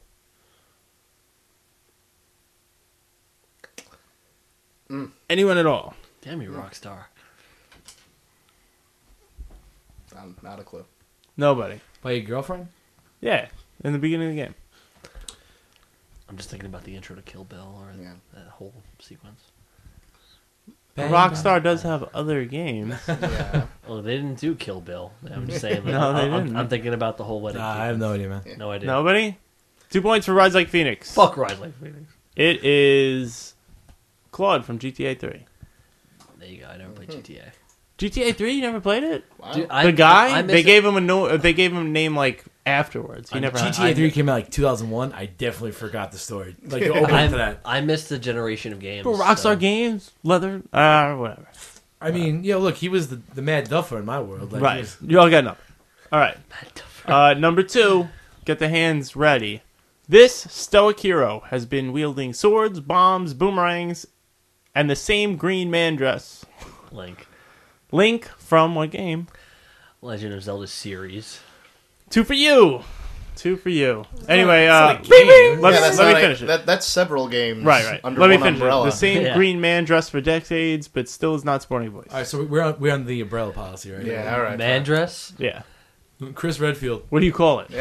Mm. Anyone at all? Damn you, Rockstar. I'm not a clue. Nobody. By your girlfriend? Yeah, in the beginning of the game. I'm just thinking about the intro to Kill Bill or Yeah. that whole sequence. Bang, Rockstar does have other games. Yeah. Well, they didn't do Kill Bill. I'm just saying. Like, No, they I'm, didn't. I'm thinking about the whole wedding. Nah, I have no idea, man. sequence. No idea. Nobody? Two points for Rise Like Phoenix. Fuck Rise Like Phoenix. It is Claude from G T A three. There you go. I never played G T A. G T A three? You never played it? Wow. Dude, The I, guy? I, I miss they it. gave him a no. They gave him a name like afterwards. He I- never. G had- T A three came out like two thousand one. I definitely forgot the story. Like the opening I, to that. I missed the generation of games. But Rockstar so- Games, leather, uh, whatever. I mean, yeah. Look, he was the, the mad duffer in my world. Like, he Right. was- You all got enough. All right. Uh, number two. Get the hands ready. This stoic hero has been wielding swords, bombs, boomerangs, and the same green man dress. Link. Link from what game? Legend of Zelda series. Two for you. Two for you. Anyway, it's uh, not a game. let, yeah, me- that's let not me a- finish it. That, that's several games Right, right. under Let me one finish umbrella. it. The same Yeah. green man dressed for decades, but still is not sporting voice. All right, so we're on we're on the umbrella policy, right? Yeah, all right. Man dress. Yeah. Chris Redfield. What do you call it?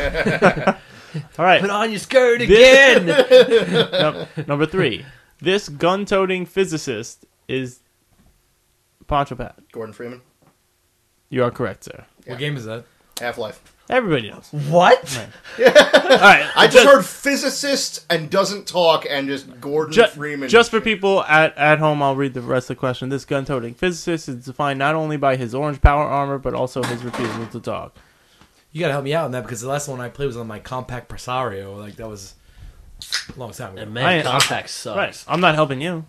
All right. Put on your skirt This- again. Num- number three. This gun-toting physicist is Pancho Pat. Gordon Freeman. You are correct, sir. What game is that? Half-Life. Everybody knows. What? All right. I just heard physicist and doesn't talk and just Gordon Ju- Freeman. Just for people at, at home, I'll read the rest of the question. This gun-toting physicist is defined not only by his orange power armor, but also his refusal to talk. You gotta help me out on that because the last one I played was on my compact Presario. Like that was a long time ago. And I- man, Compact sucks. Right. I'm not helping you.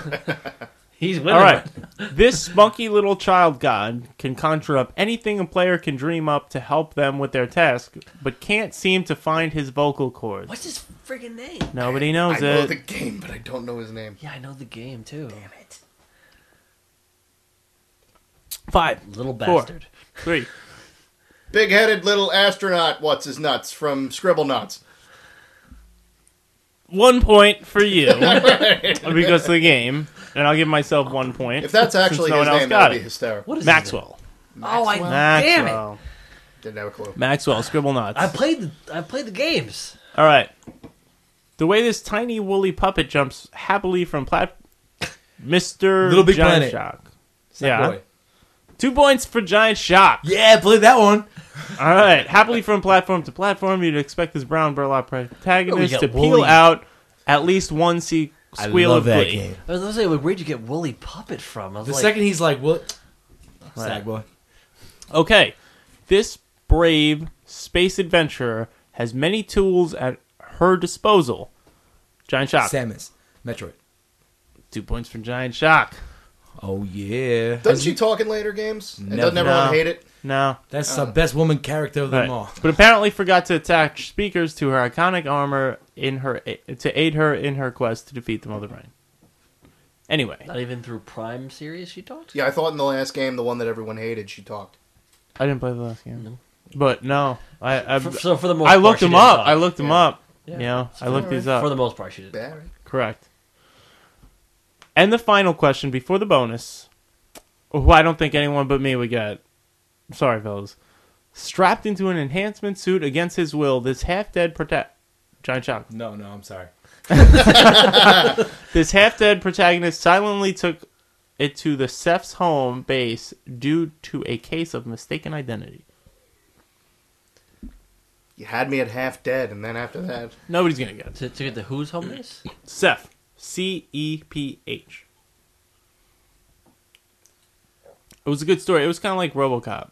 He's winning. All right. This spunky little child god can conjure up anything a player can dream up to help them with their task, but can't seem to find his vocal cords. What's his friggin' name? Nobody knows I know it. the game, but I don't know his name. Yeah, I know the game too. Damn it. Five, Little four, bastard. three. Big-headed little astronaut, what's his nuts, from Scribble Nuts. One point for you because of the game, and I'll give myself one point. If that's since actually no his one else name, got that would it. be hysterical. What is Maxwell. Oh, I Maxwell. damn it! Didn't have a clue. Maxwell. Scribble nuts. I played the I played the games. All right. The way this tiny woolly puppet jumps happily from plat, Mister Little Big Giant Planet. Shock. Sack Yeah. Boy. Two points for Giant Shock. Yeah, play that one. All right. Happily from platform to platform, you'd expect this brown burlap Oh, we protagonist got to peel woolly. out at least one se- I squeal love of that glee. game. I was gonna say, like, where'd you get Woolly Puppet from? I was The like, second he's like, "What?" Right. Sack Boy. Okay. This brave space adventurer has many tools at her disposal. Giant Shock. Samus. Metroid. Two points for Giant Shock. Oh yeah. Doesn't she talk in later games? And Never. doesn't everyone No. hate it? No. That's the best woman character of them Right. all. But apparently forgot to attach speakers to her iconic armor in her to aid her in her quest to defeat the Mother Brain. Anyway, not even through Prime series she talked. Yeah, I thought in the last game, the one that everyone hated, she talked. I didn't play the last game. No. But no, I I, For- so for the most I part, looked she them didn't up. talk. I looked them Yeah. up. Yeah. You know, I looked fair. these up. For the most part, she did. Yeah. Correct. And the final question before the bonus, who I don't think anyone but me would get. Sorry, fellas. Strapped into an enhancement suit against his will, this half-dead prota- Giant Shock. No, no, I'm sorry. This half-dead protagonist silently took it to the Ceph's home base due to a case of mistaken identity. You had me at half dead, and then after that... Nobody's gonna get it. To, to get the who's home base? Ceph. C E P H. It was a good story. It was kind of like RoboCop.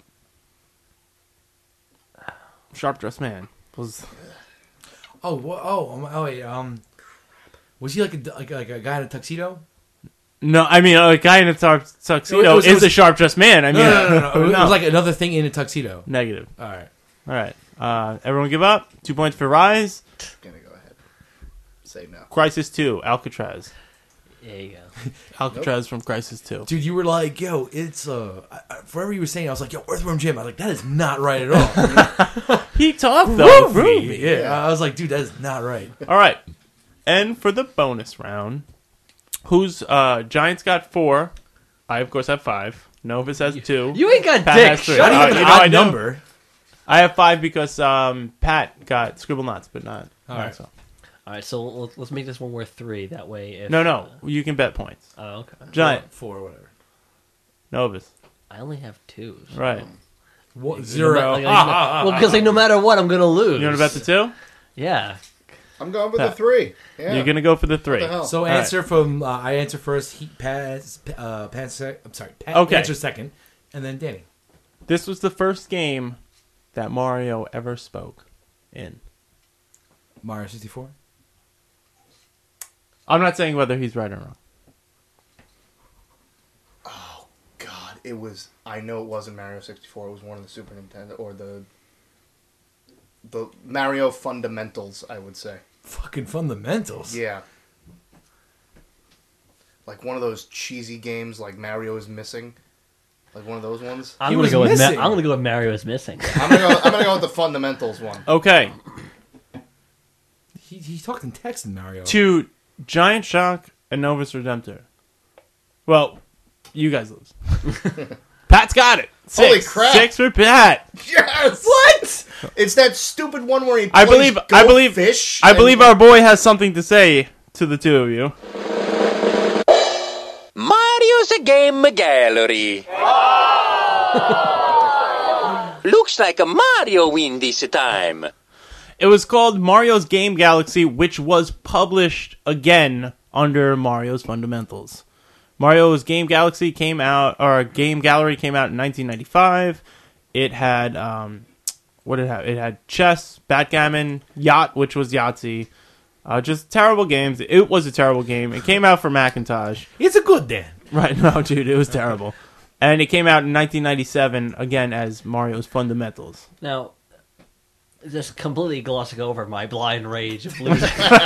Sharp Dressed Man was. Oh, wha- oh, um, oh, wait, um, was he like a like, like a guy in a tuxedo? No, I mean a guy in a tux- tuxedo It was- it is was- a sharp dressed man. I No, mean, no, no, no, no. It no. was like another thing in a tuxedo. Negative. All right. All right. Uh, everyone give up. Two points for Rise. Gonna go ahead. Say no. Crisis Two. Alcatraz. There you go. Alcatraz from Crisis two. Dude, you were like, yo, it's uh, I, I, forever you were saying, I was like, yo, Earthworm Jim. I was like, that is not right at all. He talked though. Groovy. Yeah. yeah, I was like, dude, that is not right. All right, and for the bonus round, who's uh, Giants got four. I of course have five. Novus has two. You ain't got Pat dick. has three. Not Uh, even you an know I odd do. number. I have five because um, Pat got Scribble Knots, but not. All not right. so. All right, so let's- let's make this one worth three. That way, if No, no, you can bet points. Oh, okay. Giant, Four, whatever. Novus, I only have two. so- right? What, No zero. ma- like, like, well, because like no matter what, I'm gonna lose. You want to bet the two? Yeah. I'm going with the three. Yeah. You're gonna go for the three. What the hell? So All answer from, uh, I answer first, he pass, uh, Pat sec, I'm sorry, Pat Okay. answer second, and then Danny. This was the first game that Mario ever spoke in. Mario sixty-four? I'm not saying whether he's right or wrong. Oh God! It was. I know it wasn't Mario sixty-four. It was one of the Super Nintendo or the the Mario Fundamentals. I would say. Fucking fundamentals. Yeah. Like one of those cheesy games, like Mario is missing. Like one of those ones. I'm He gonna was go with Ma- missing. I'm gonna go with Mario is missing. I'm gonna go. I'm gonna go with the Fundamentals one. Okay, He, he talked in text in Mario. to Giant Shock and Novus Redemptor. Well, you guys lose. Pat's got it. Six. Holy crap. Six for Pat. Yes. What? It's that stupid one where he. I plays believe. I believe. Fish. I believe our boy has something to say to the two of you. Mario's a game gallery. Looks like a Mario win this time. It was called Mario's Game Galaxy, which was published again under Mario's Fundamentals. Mario's Game Galaxy came out, or Game Gallery came out in nineteen ninety-five. It had, um, what did it have? It had chess, backgammon, yacht, which was Yahtzee. Uh, just terrible games. It was a terrible game. It came out for Macintosh. It's a good Dan. Right, no, dude, it was terrible. And it came out in nineteen ninety-seven, again, as Mario's Fundamentals. Now, just completely glossing over my blind rage of losing.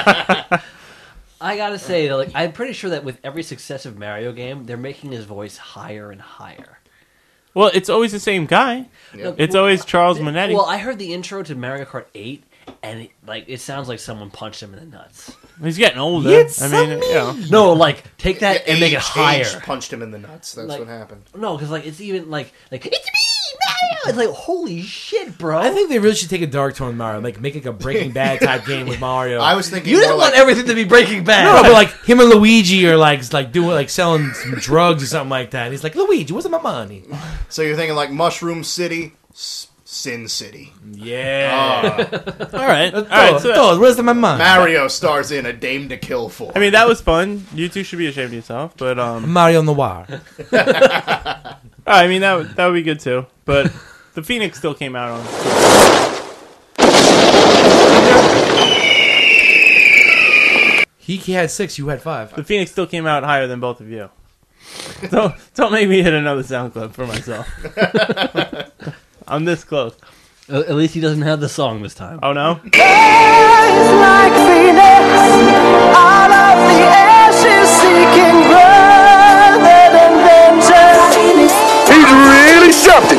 I gotta say, like, I'm pretty sure that with every successive Mario game, they're making his voice higher and higher. Well, it's always the same guy. Yep. It's always Charles Minetti. Well, I heard the intro to Mario Kart eight, and it, like it sounds like someone punched him in the nuts. He's getting older. It's I mean, so you know. No, like take that Yeah, and make it age- higher. age punched him in the nuts. That's Like- what happened. No, because like it's even like like it's me, Mario. It's like holy shit, bro. I think they really should take a dark tone with Mario, like make like a Breaking Bad type game with Mario. I was thinking you more didn't like, want everything to be Breaking Bad. no, but like him and Luigi are like like doing like selling some drugs or something like that. And he's like, Luigi, where's my money? So you're thinking like Mushroom City, S- Sin City. Yeah. All right. All All right. So, where's my money? Mario stars in A Dame to Kill For. I mean, that was fun. You two should be ashamed of yourself. But, um, Mario Noir. I mean, that would, that would be good too. But the Phoenix still came out on. He had six, you had five. The Phoenix still came out higher than both of you. Don't, don't make me hit another sound clip for myself. I'm this close. At at least he doesn't have the song this time. Oh, no? He's really something.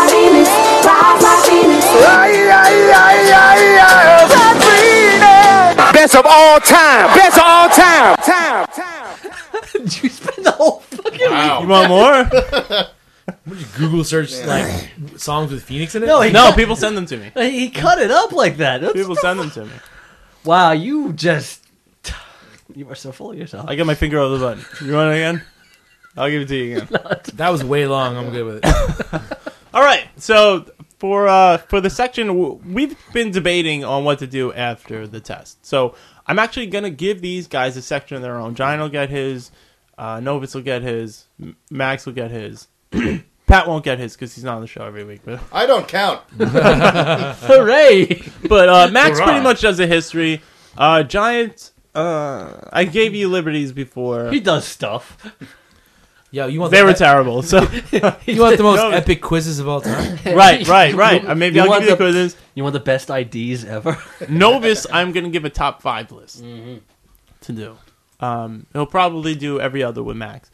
Best of all time. Best of all time. Time. Time. Did you spend the whole fucking Wow. You want more? Would you Google search like songs with Phoenix in it? No, he- No, people send them to me. He cut it up like that. That's- People send them to me. wow, you just you are so full of yourself. I get my finger over the button. You want it again? I'll give it to you again. That was way long. I'm good with it. All right. So for uh, for the section, w- we've been debating on what to do after the test. So I'm actually gonna give these guys a section of their own. Giant will get his. Uh, Novus will get his. M- Max will get his. Pat won't get his because he's not on the show every week. But, I don't count. Hooray! but uh, Max Hurrah. pretty much does a history. Uh, Giant. Uh, I gave you liberties before. He does stuff. Yo, you want They the were ep- terrible. So You want the most No. epic quizzes of all time? right, right, right. Uh, maybe You I'll want give you the the- quizzes. You want the best I Ds ever? Novus, I'm gonna give a top five list Mm-hmm. to do. Um, he'll probably do every other with Max.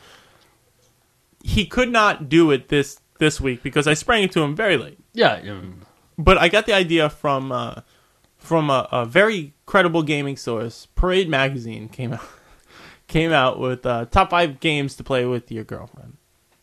He could not do it this this week because I sprang it to him very late. Yeah. Um, But I got the idea from uh, from a, a very credible gaming source. Parade Magazine came out came out with uh, top five games to play with your girlfriend.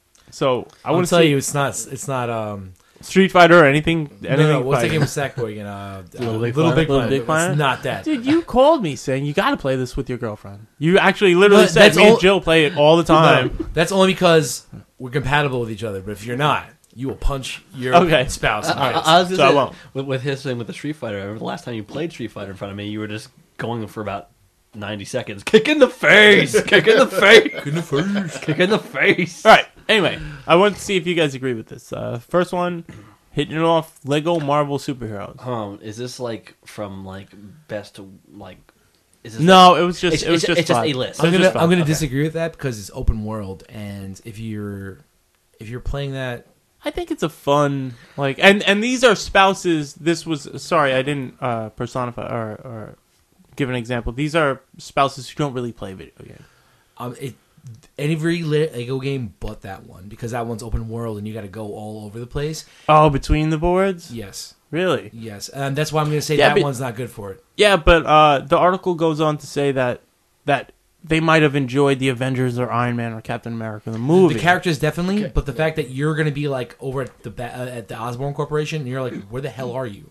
So I I want want to to tell see you, it's not. It's not. Um, Street Fighter or anything. no, anything no. What's that fighting. game with Sackboy again? Uh, Little uh, Big Little Planet? Big Little Planet. Big Planet? It's not that. Dude, you called me saying you got to play this with your girlfriend. You actually literally But said that's me and all- Jill play it all the time. No, that's only because we're compatible with each other. But if you're not, you will punch your Okay. spouse. I, in the I, face. I was gonna So I say, won't. With, with his thing with the Street Fighter, I remember the last time you played Street Fighter in front of me, you were just going for about ninety seconds. Kick in the face! Kick in the face! in the face. Kick in the face! All right. Anyway, I want to see if you guys agree with this. Uh, first one, hitting it off. Lego Marvel superheroes. Um, is this like from like best to like? Is this No, it was just It's- it was it's- just it's just fun. a list. It was I'm gonna just fun. I'm gonna Okay. disagree with that because it's open world, and if you're if you're playing that, I think it's a fun like, and and these are spouses. This was sorry, I didn't uh, personify or, or give an example. These are spouses who don't really play video games. um, it every Lego game but that one because that one's open world and you got to go all over the place. Oh, between the boards? Yes, Really? yes, and that's why I'm gonna say Yeah, that but- one's not good for it. Yeah, but uh, the article goes on to say that that they might have enjoyed the Avengers or Iron Man or Captain America the movie. The characters definitely, but the fact that you're gonna be like over at the ba- uh, at the Osborne Corporation and you're like, where the hell are you?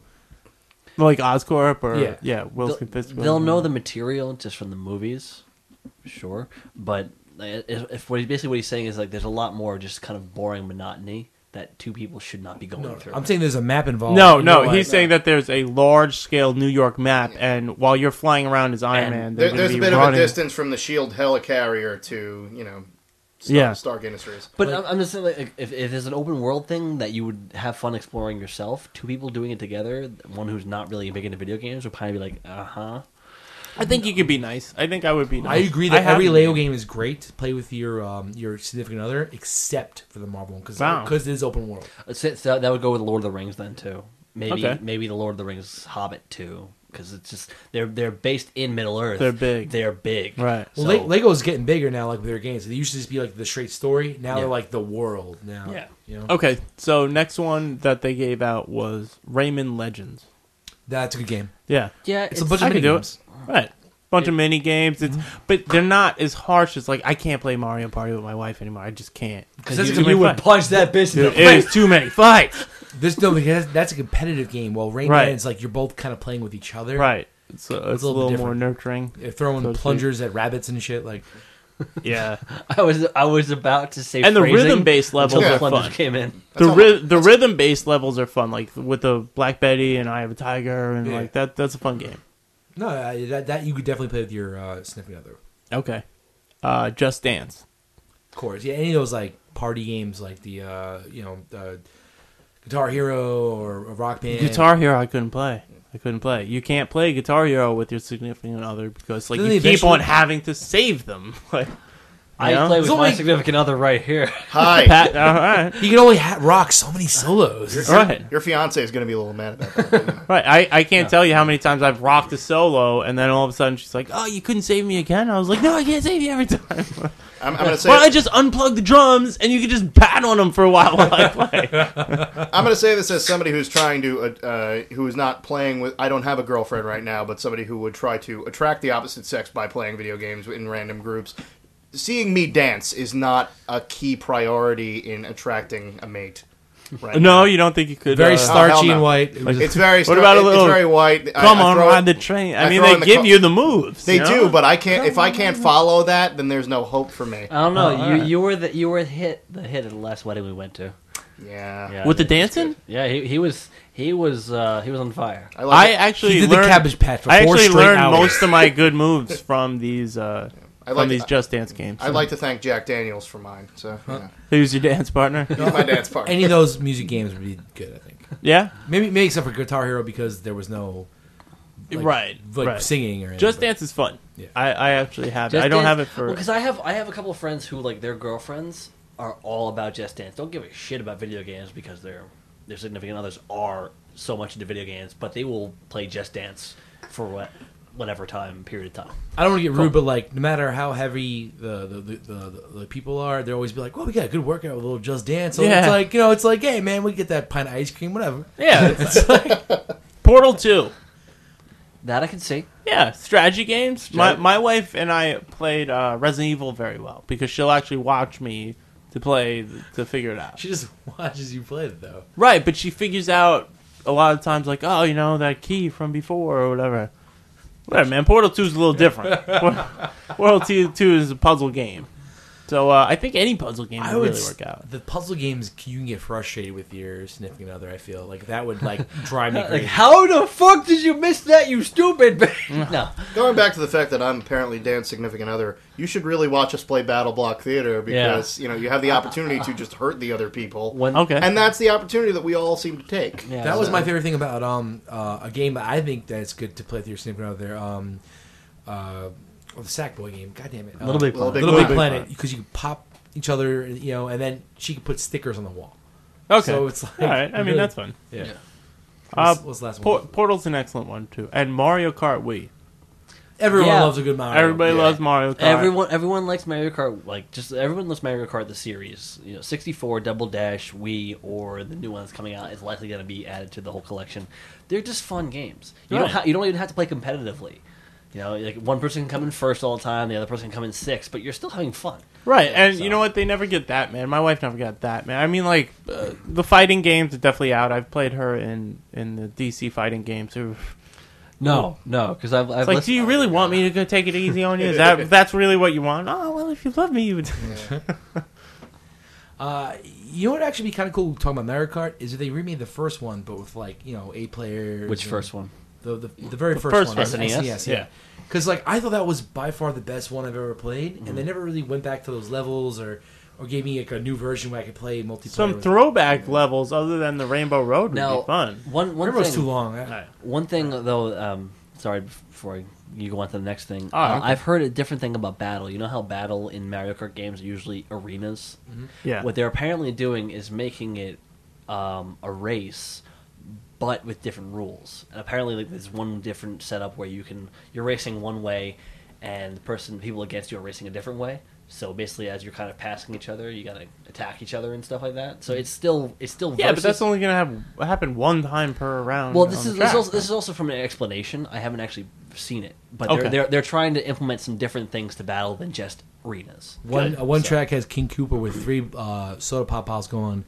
like Oscorp or Yeah. yeah, Will They'll, Fitzgerald. they'll know the material just from the movies, sure. But if, if what he, basically what he's saying is like, there's a lot more just kind of boring monotony that two people should not be going No, through. I'm saying there's a map involved. No, and no, you're he's like- saying that there's a large scale New York map, and while you're flying around as Iron And Man, they're There, gonna there's a be bit running. of a distance from the Shield helicarrier to, you know, Star, Yeah. Stark Industries. But I'm, I'm just saying, like, if, if there's an open world thing that you would have fun exploring yourself, two people doing it together, one who's not really big into video games would probably be like, uh huh. I think you could be nice. I think I would be I nice. agree that have every been. Lego game is great to play with your um, your significant other, except for the Marvel one because Wow. it is open world. So so that would go with Lord of the Rings then too. Maybe Okay. maybe the Lord of the Rings Hobbit too, because it's just they're they're based in Middle Earth. They're big. They're big. Right. Well, So- Le- Lego's getting bigger now, like with their games. They used to just be like the straight story. Now Yeah. they're like the world. Now, Yeah. you know, Okay, so next one that they gave out was Rayman Legends. that's a good game. Yeah, Yeah, It's, a bunch of I can mini do games. it. Right. Bunch of mini games. It's but they're not as harsh as like I can't play Mario Party with my wife anymore. I just can't. Because you, that's, too a- many you would fights. punch that bitch in the Dude, it is face. too many fights. this no, because that's, that's a competitive game. While Rayman Right. is like you're both kind of playing with each other. Right. It's, uh, it's, a a little little bit more different. nurturing. They're throwing So to speak. plungers at rabbits and shit. Like Yeah. I was I was about to say And the phrasing rhythm-based levels until the are plungers fun. came in. The how- ry- the rhythm based levels are fun, like with the Black Betty and I Have a Tiger, and Yeah. like that. That's a fun game. no, uh, that that you could definitely play with your uh, significant other. Okay. Uh, Just Dance. Of course, yeah. Any of those like party games, like the uh, you know uh, Guitar Hero or, or Rock Band. Guitar Hero, I couldn't play. I couldn't play. You can't play Guitar Hero with your significant other because like Doesn't you they keep on eventually- having to save them. Like, I you know? play with There's my only- significant other right here. Hi. Pat, all right, You can only ha- rock so many solos. all right, Your fiance is going to be a little mad about that. right. I, I can't tell you how many times I've rocked a solo, and then all of a sudden she's like, "Oh, you couldn't save me again." I was like, "No, I can't save you every time." I'm, I'm going to say. Well, I just unplug the drums, and you can just bat on them for a while while I play. I'm going to say this as somebody who's trying to, uh, uh, who is not playing with. I don't have a girlfriend right now, but somebody who would try to attract the opposite sex by playing video games in random groups. Seeing me dance is not a key priority in attracting a mate. Right No, now. you don't think you could? Very uh, starchy hell no. and white. It was- It's very. What about a it- little- It's very white. I- Come I on, throw ride it- the train. I, I mean, throw they in the give co- you the moves. They you know? do, but I can't. If I can't follow that, then there's no hope for me. I don't know. Oh, you alright. you were the you were hit the hit at the last wedding we went to. Yeah. Yeah, With the it- dancing? Yeah, he he was he was uh, he was on fire. I I like. it. actually He did the learned, Cabbage Patch for I four actually straight learned hours. most of my good moves from these uh, I from like. these Just Dance games. I'd like to thank Jack Daniels for mine. So yeah. Who's your dance partner? He's my dance partner. Any of those music games would be good, I think. Yeah, Maybe, maybe except for Guitar Hero because there was no like, right, like right. singing or anything. Just but- Dance is fun. Yeah. I, I actually have it. Just I don't Dance- have it for. because I have I have a couple of friends who like their girlfriends are all about Just Dance. Don't give a shit about video games because their their significant others are so much into video games, but they will play Just Dance for what whatever time period of time. I don't want to get rude, but like, no matter how heavy the the, the, the, the people are, they'll always be like, "Well, we got a good workout with a little Just Dance." So Yeah. it's like, you know, it's like, "Hey, man, we get that pint of ice cream, whatever." Yeah, it's like Portal two. That I can see. Yeah, strategy games. My my wife and I played uh, Resident Evil very well because she'll actually watch me to play to figure it out. She just watches you play it, though. Right, but she figures out a lot of times, like, oh, you know, that key from before or whatever. Whatever, man. Portal two is a little different. Portal two is a puzzle game. So uh, I think any puzzle game I would would really s- work out. The puzzle games, you can get frustrated with your significant other. I feel like that would like drive me Like, crazy. how the fuck did you miss that, you stupid bitch? No. Going back to the fact that I'm apparently Dan's significant other, you should really watch us play Battle Block Theater because you know you have the opportunity to just hurt the other people, When, Okay. and that's the opportunity that we all seem to take. Yeah, That was so- my favorite thing about um uh, a game that I think that's good to play with your significant other. Um, uh, well, the Sackboy game. God damn it, uh, Little Big Little Planet. Big Little Big Planet. Planet, because you can pop each other, you know, and then she can put stickers on the wall. Okay. So it's like, all right. I mean, really- that's fun. Yeah. Yeah. Uh, What's, what's the last Por- one? Portal's an excellent one, too. And Mario Kart Wii. Everyone Yeah. loves a good Mario. Everybody yeah. loves Mario Kart. Everyone, everyone likes Mario Kart. Like, just everyone loves Mario Kart the series. You know, sixty-four, Double Dash, Wii, or the new one that's coming out is likely going to be added to the whole collection. They're just fun games. You Right. don't, ha- you don't even have to play competitively. You know, like one person can come in first all the time, the other person can come in sixth, but you're still having fun. Right, and so- you know what? They never get that, man. My wife never got that, man. I mean, like, uh, the fighting games are definitely out. I've played her in, in the D C fighting games. Ooh. No, no, because I've, I've It's like, listened- do you really want me to go take it easy on you? Is that that's really what you want? Oh, well, if you love me, you would. Uh, you know what would actually be kind of cool talking about Mario Kart is if they remade the first one, but with like you know eight players. Which and first one? The the, the very The first, first one, one. S N E S? S N E S, Yeah. yeah. Because like I thought that was by far the best one I've ever played, Mm-hmm. and they never really went back to those levels or or gave me like a new version where I could play multiplayer. Some with- throwback levels other than the Rainbow Road would Now, be fun. one one Rainbow's thing. too long. I- Right. One thing though, um, sorry before I, you go on to the next thing. Oh, uh, okay. I've heard a different thing about battle. You know how battle in Mario Kart games are usually arenas. Yeah. What they're apparently doing is making it um, a race, but with different rules. And apparently, like, there's one different setup where you can you're racing one way, and the person people against you are racing a different way. So basically, as you're kind of passing each other, you gotta attack each other and stuff like that. So it's still it's still Yeah, but versus- that's only gonna have happen one time per round. well, on this the is this track. is, also, this is also from an explanation. I haven't actually seen it, but Okay. they're, they're they're trying to implement some different things to battle than just arenas. One Good. uh, one So- track has King Cooper with three uh, soda pop piles going.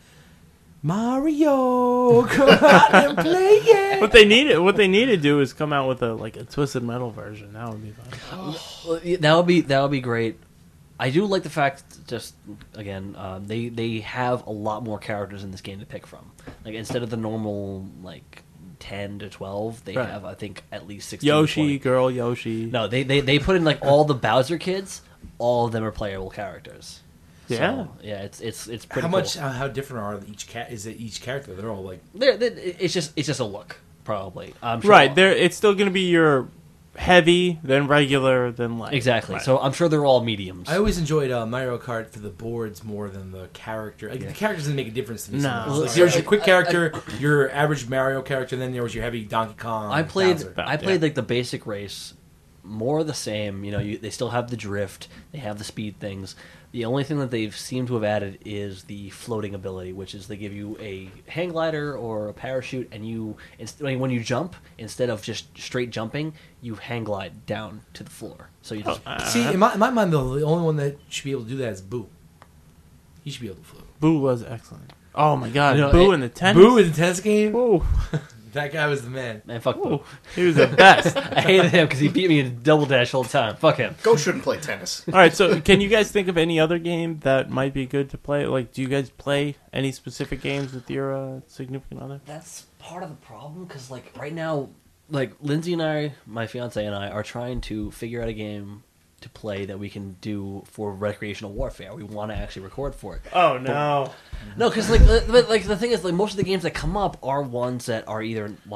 Mario, come out and play it. What they need, what they need to do is come out with a like a Twisted Metal version. That would be fun. Well, yeah, that would be that would be great. I do like the fact, just again, um, they they have a lot more characters in this game to pick from. Like instead of the normal like ten to twelve, they Right. have I think at least sixteen. to Yoshi, twenty. girl, Yoshi. No, they, they they put in like all the Bowser kids. All of them are playable characters. Yeah. So, yeah, it's it's it's pretty. How cool. much? How, how different are each cat? Is it each character? They're all like They're, they're, it's just it's just a look, probably. I'm sure Right, there. It's still gonna be your heavy, then regular, then light. exactly. Right. So I'm sure they're all mediums. I always enjoyed uh, Mario Kart for the boards more than the character. Like, The characters didn't make a difference to me. so No. much. Well, Like, there's your I- quick I- character, your average Mario character, and then there was your heavy Donkey Kong. I played Bowser. I played like the basic race, more of the same. You know, you, they still have the drift, they have the speed things. The only thing that they've seemed to have added is the floating ability, which is they give you a hang glider or a parachute, and you inst- when you jump, instead of just straight jumping, you hang glide down to the floor. So you just See, in my, in my mind, though, the only one that should be able to do that is Boo. He should be able to float. Boo was excellent. Oh my god, You know, Boo it- in the tennis. Boo in the tennis game? Whoa. That guy was the man. man, fuck Boo. He was the best. I hated him because he beat me in double dash all the time. Fuck him. Ghost shouldn't play tennis. All right, so can you guys think of any other game that might be good to play? Like, do you guys play any specific games with your uh, significant other? That's part of the problem because, like, right now, like Lindsay and I, my fiance and I, are trying to figure out a game to play that we can do for recreational warfare. We want to actually record for it. Oh no! No, because like, the, but, like the thing is, like most of the games that come up are ones that are either like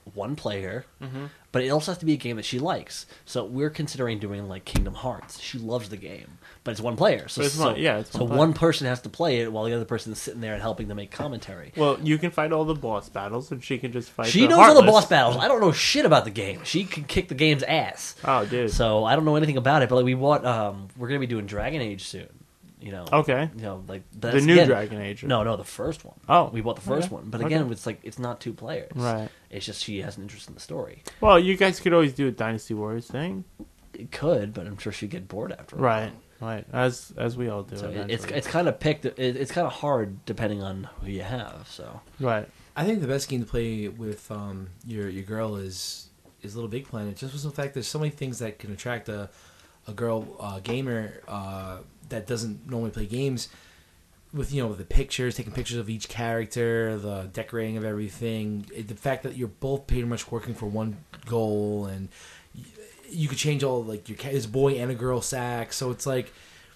one player, Mm-hmm. but it also has to be a game that she likes. So we're considering doing like Kingdom Hearts. She loves the game, but it's one player. So, But it's so, one- yeah, it's so one player. one person has to play it while the other person is sitting there and helping to make commentary. Well, you can fight all the boss battles, and she can just fight. She the knows all the Heartless. boss battles. I don't know shit about the game. She can kick the game's ass. Oh, dude. So I don't know anything about it. But like we bought, um, we're gonna be doing Dragon Age soon. You know. Okay. You know, like The that's, new again, Dragon Age. No, no, the first one. Oh, we bought the first okay. one. But Okay. again, it's like it's not two players. Right. It's just she has an interest in the story. Well, you guys could always do a Dynasty Warriors thing. It could, but I'm sure she'd get bored after. a Right. while. Right. As as we all do. So it, it's eventually. it's kind of picked. It, it's kind of hard depending on who you have. So right. I think the best game to play with um, your your girl is is Little Big Planet. Just with the fact there's so many things that can attract a a girl uh, gamer uh, that doesn't normally play games. With you know with the pictures, taking pictures of each character, the decorating of everything, it, the fact that you're both pretty much working for one goal, and you, you could change all like your there's a boy and a girl sack. So it's like,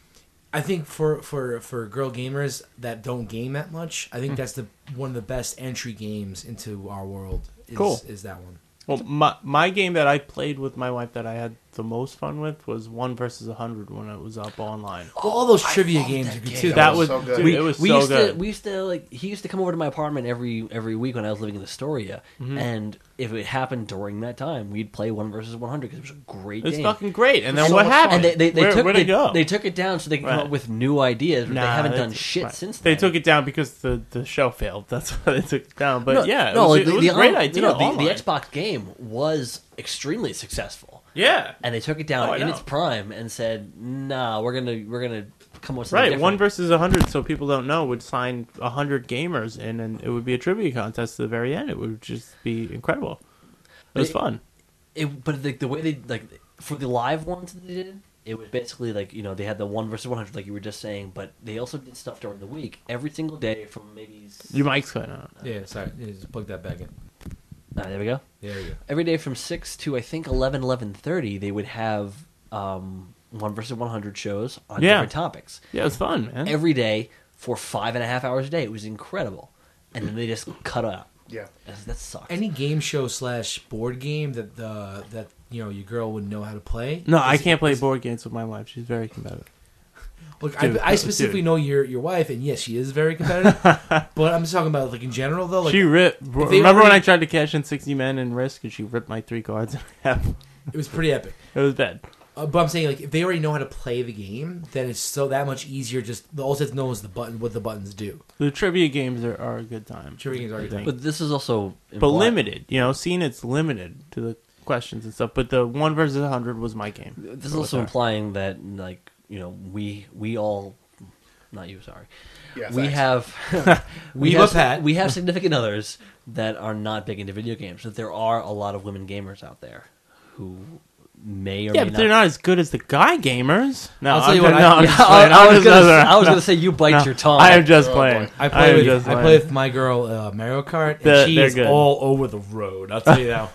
I think for for for girl gamers that don't game that much, I think Mm. that's the one of the best entry games into our world. Is, Cool. is that one? Well, my my game that I played with my wife that I had the most fun with was one versus a hundred when it was up online. Well, all those trivia games are good too. That was so good. dude, we, it was we so used good. to we used to like he used to come over to my apartment every every week when I was living in Astoria, Mm-hmm. and if it happened during that time, we'd play one versus one hundred because it was a great It was game. fucking great. And then And- what happened? And they, they, they Where, took where'd they, it go? they took it down so they could come Right. up with new ideas, but Nah, they haven't they- done shit right. since They then. took it down because the, the show failed. That's why they took it down. But no, yeah, it no, was, like it was the, a great on- idea. You know, the, online. the Xbox game was extremely successful. Yeah. And they took it down Oh, I in know. its prime and said, "Nah, we're gonna we're gonna come up with something Right, different." one versus a hundred. So people don't know would sign a hundred gamers in, and it would be a trivia contest at the very end. It would just be incredible. It was It- fun. It, but the, the way they like for the live ones that they did, it was basically like you know they had the one versus one hundred like you were just saying, but they also did stuff during the week every single day from maybe. s- Your mic's cut out. Yeah, sorry. Yeah, just plug that back in. Ah, there we go. There you go. Every day from six to I think eleven, eleven thirty, they would have um, one versus one hundred shows on Yeah. different topics. Yeah, it was fun, man. Every day for five and a half hours a day. It was incredible, and then they just cut out. Yeah. That, that sucks. Any game show slash board game that the that you know your girl would know how to play? No, I Is- can't play is- board games with my wife. She's very competitive. Look, Dude, I, I specifically dude. know your your wife, and yes, she is very competitive. But I'm just talking about like in general, though. Like, she ripped. they Remember when already- I tried to cash in sixty men in Risk, and she ripped my three cards in half? it was pretty epic. It was bad. Uh, but I'm saying like if they already know how to play the game, then it's so that much easier. Just all they have to know is the button, what the buttons do. The trivia games are, are a good time. Trivia games are a good I think. but this is also But implied- limited. You know, seeing it's limited to the questions and stuff. But the one versus a hundred was my game. This is Or also was implying that like you know we we all, not you, sorry. Yeah, we thanks. have we Viva have Pat. we have significant others that are not big into video games. That there are a lot of women gamers out there who may or Yeah, may but they're not as good as the guy gamers. No, I'll tell I'm you just, what, no, I- I'm Yeah, just I, playing. I I'm was just gonna messing I was around. gonna say you bite No, your tongue. I am just Oh, playing. boy. I I play am with just I playing. play with my girl uh, Mario Kart, and They're- she they're is good. all over the road. I'll tell you that.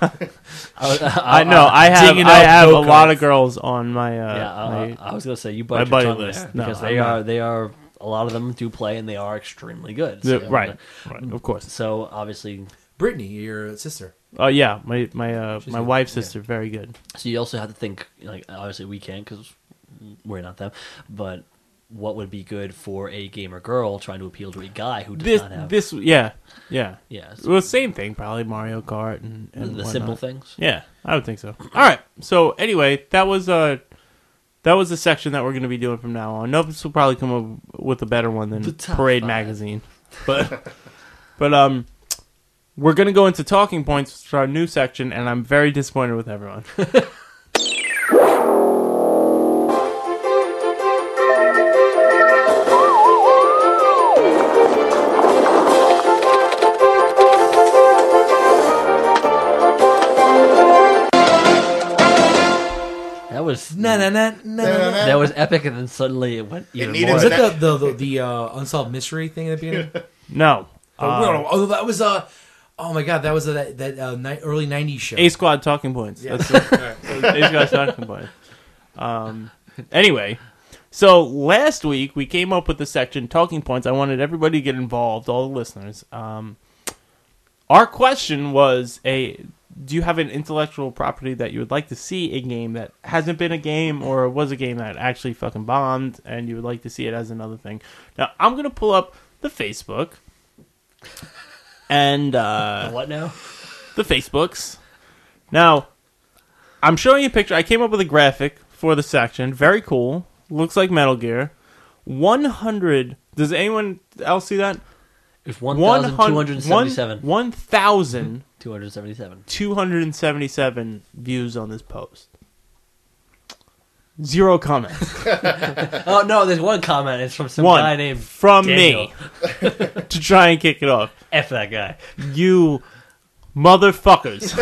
I know. I have. digging I out have a go-karts. lot of girls on my. Uh, yeah, uh, my I was gonna say you my bite your buddy tongue list. there No, because I'm they not. are they are a lot of them do play and they are extremely good. the- So, right, right, of course. So obviously, Brittany, your sister. Oh yeah, my my uh, She's my good, wife's yeah. sister, very good. so you also have to think like obviously we can't because we're not them, but what would be good for a gamer girl trying to appeal to a guy who does This not have this yeah yeah yeah well same thing probably Mario Kart and, the, and the whatnot. simple things. Yeah, I would think so. All right. So anyway, that was uh that was the section that we're going to be doing from now on. Novus will probably come up with a better one than The top Parade five. Magazine, but but um, we're going to go into talking points for our new section, and I'm very disappointed with everyone. That was Na na na na. na. that was epic, and then suddenly it went even needed more. Was to- that the the, the, the uh, unsolved mystery thing at the beginning? No, oh, uh, no, no, oh, that was uh, oh my god, that was uh, that that uh, ni- early nineties show. A Squad talking points. Yeah. That's it. A Squad talking points. Um. Anyway, so last week we came up with the section talking points. I wanted everybody to get involved, all the listeners. Um, our question was a do you have an intellectual property that you would like to see a game that hasn't been a game or was a game that actually fucking bombed and you would like to see it as another thing? Now, I'm going to pull up the Facebook and... Uh, what now? The Facebooks. Now, I'm showing you a picture. I came up with a graphic for the section. Very cool. Looks like Metal Gear. one hundred... Does anyone else see that? It's one thousand two hundred seventy-seven. one thousand two hundred seventy-seven. two hundred seventy-seven views on this post. Zero comments. Oh, no, there's one comment. It's from some one guy named from Daniel. me to try and kick it off. F that guy. You motherfuckers.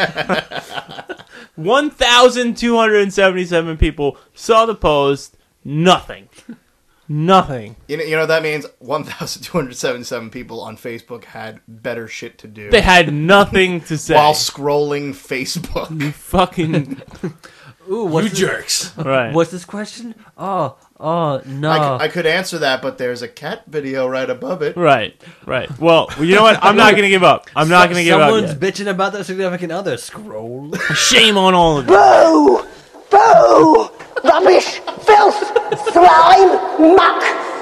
one thousand two hundred seventy-seven people saw the post. Nothing. Nothing. You know, you know what that means? one thousand two hundred seventy-seven people on Facebook had better shit to do. They had nothing to say. While scrolling Facebook. You fucking... Ooh, what's You this? jerks. Right. What's this question? Oh, oh, no. I, could, I could answer that, but there's a cat video right above it. Right, right. Well, you know what? I'm not going to give up. I'm not going to give up Someone's yet. bitching about their significant other. Scroll. Shame on all of you. Boo! Boo! Rubbish! Filth! Slime! Muck!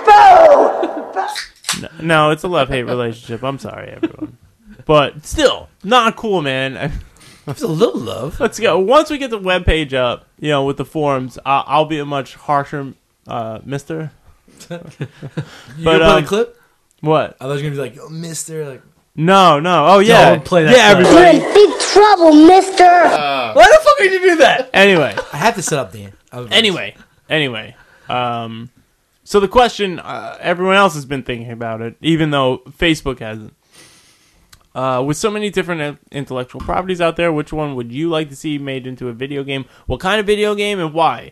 Boo! No, no, it's a love-hate relationship. I'm sorry, everyone. But still, not cool, man. It's a little love. Let's go. Once we get the webpage up, you know, with the forums, I'll, I'll be a much harsher uh, mister. You But, gonna play um, the clip? What? I thought you were gonna be like, oh, Mister. Like, No, no. Oh, yeah. Don't play that yeah, clip. everybody. You're in big trouble, mister! Why the fuck did you do that? Anyway. I have to set up Dan. I was- Anyway. Anyway. Um, so the question, uh, everyone else has been thinking about it, even though Facebook hasn't. Uh, with so many different uh, intellectual properties out there, which one would you like to see made into a video game? What kind of video game and why?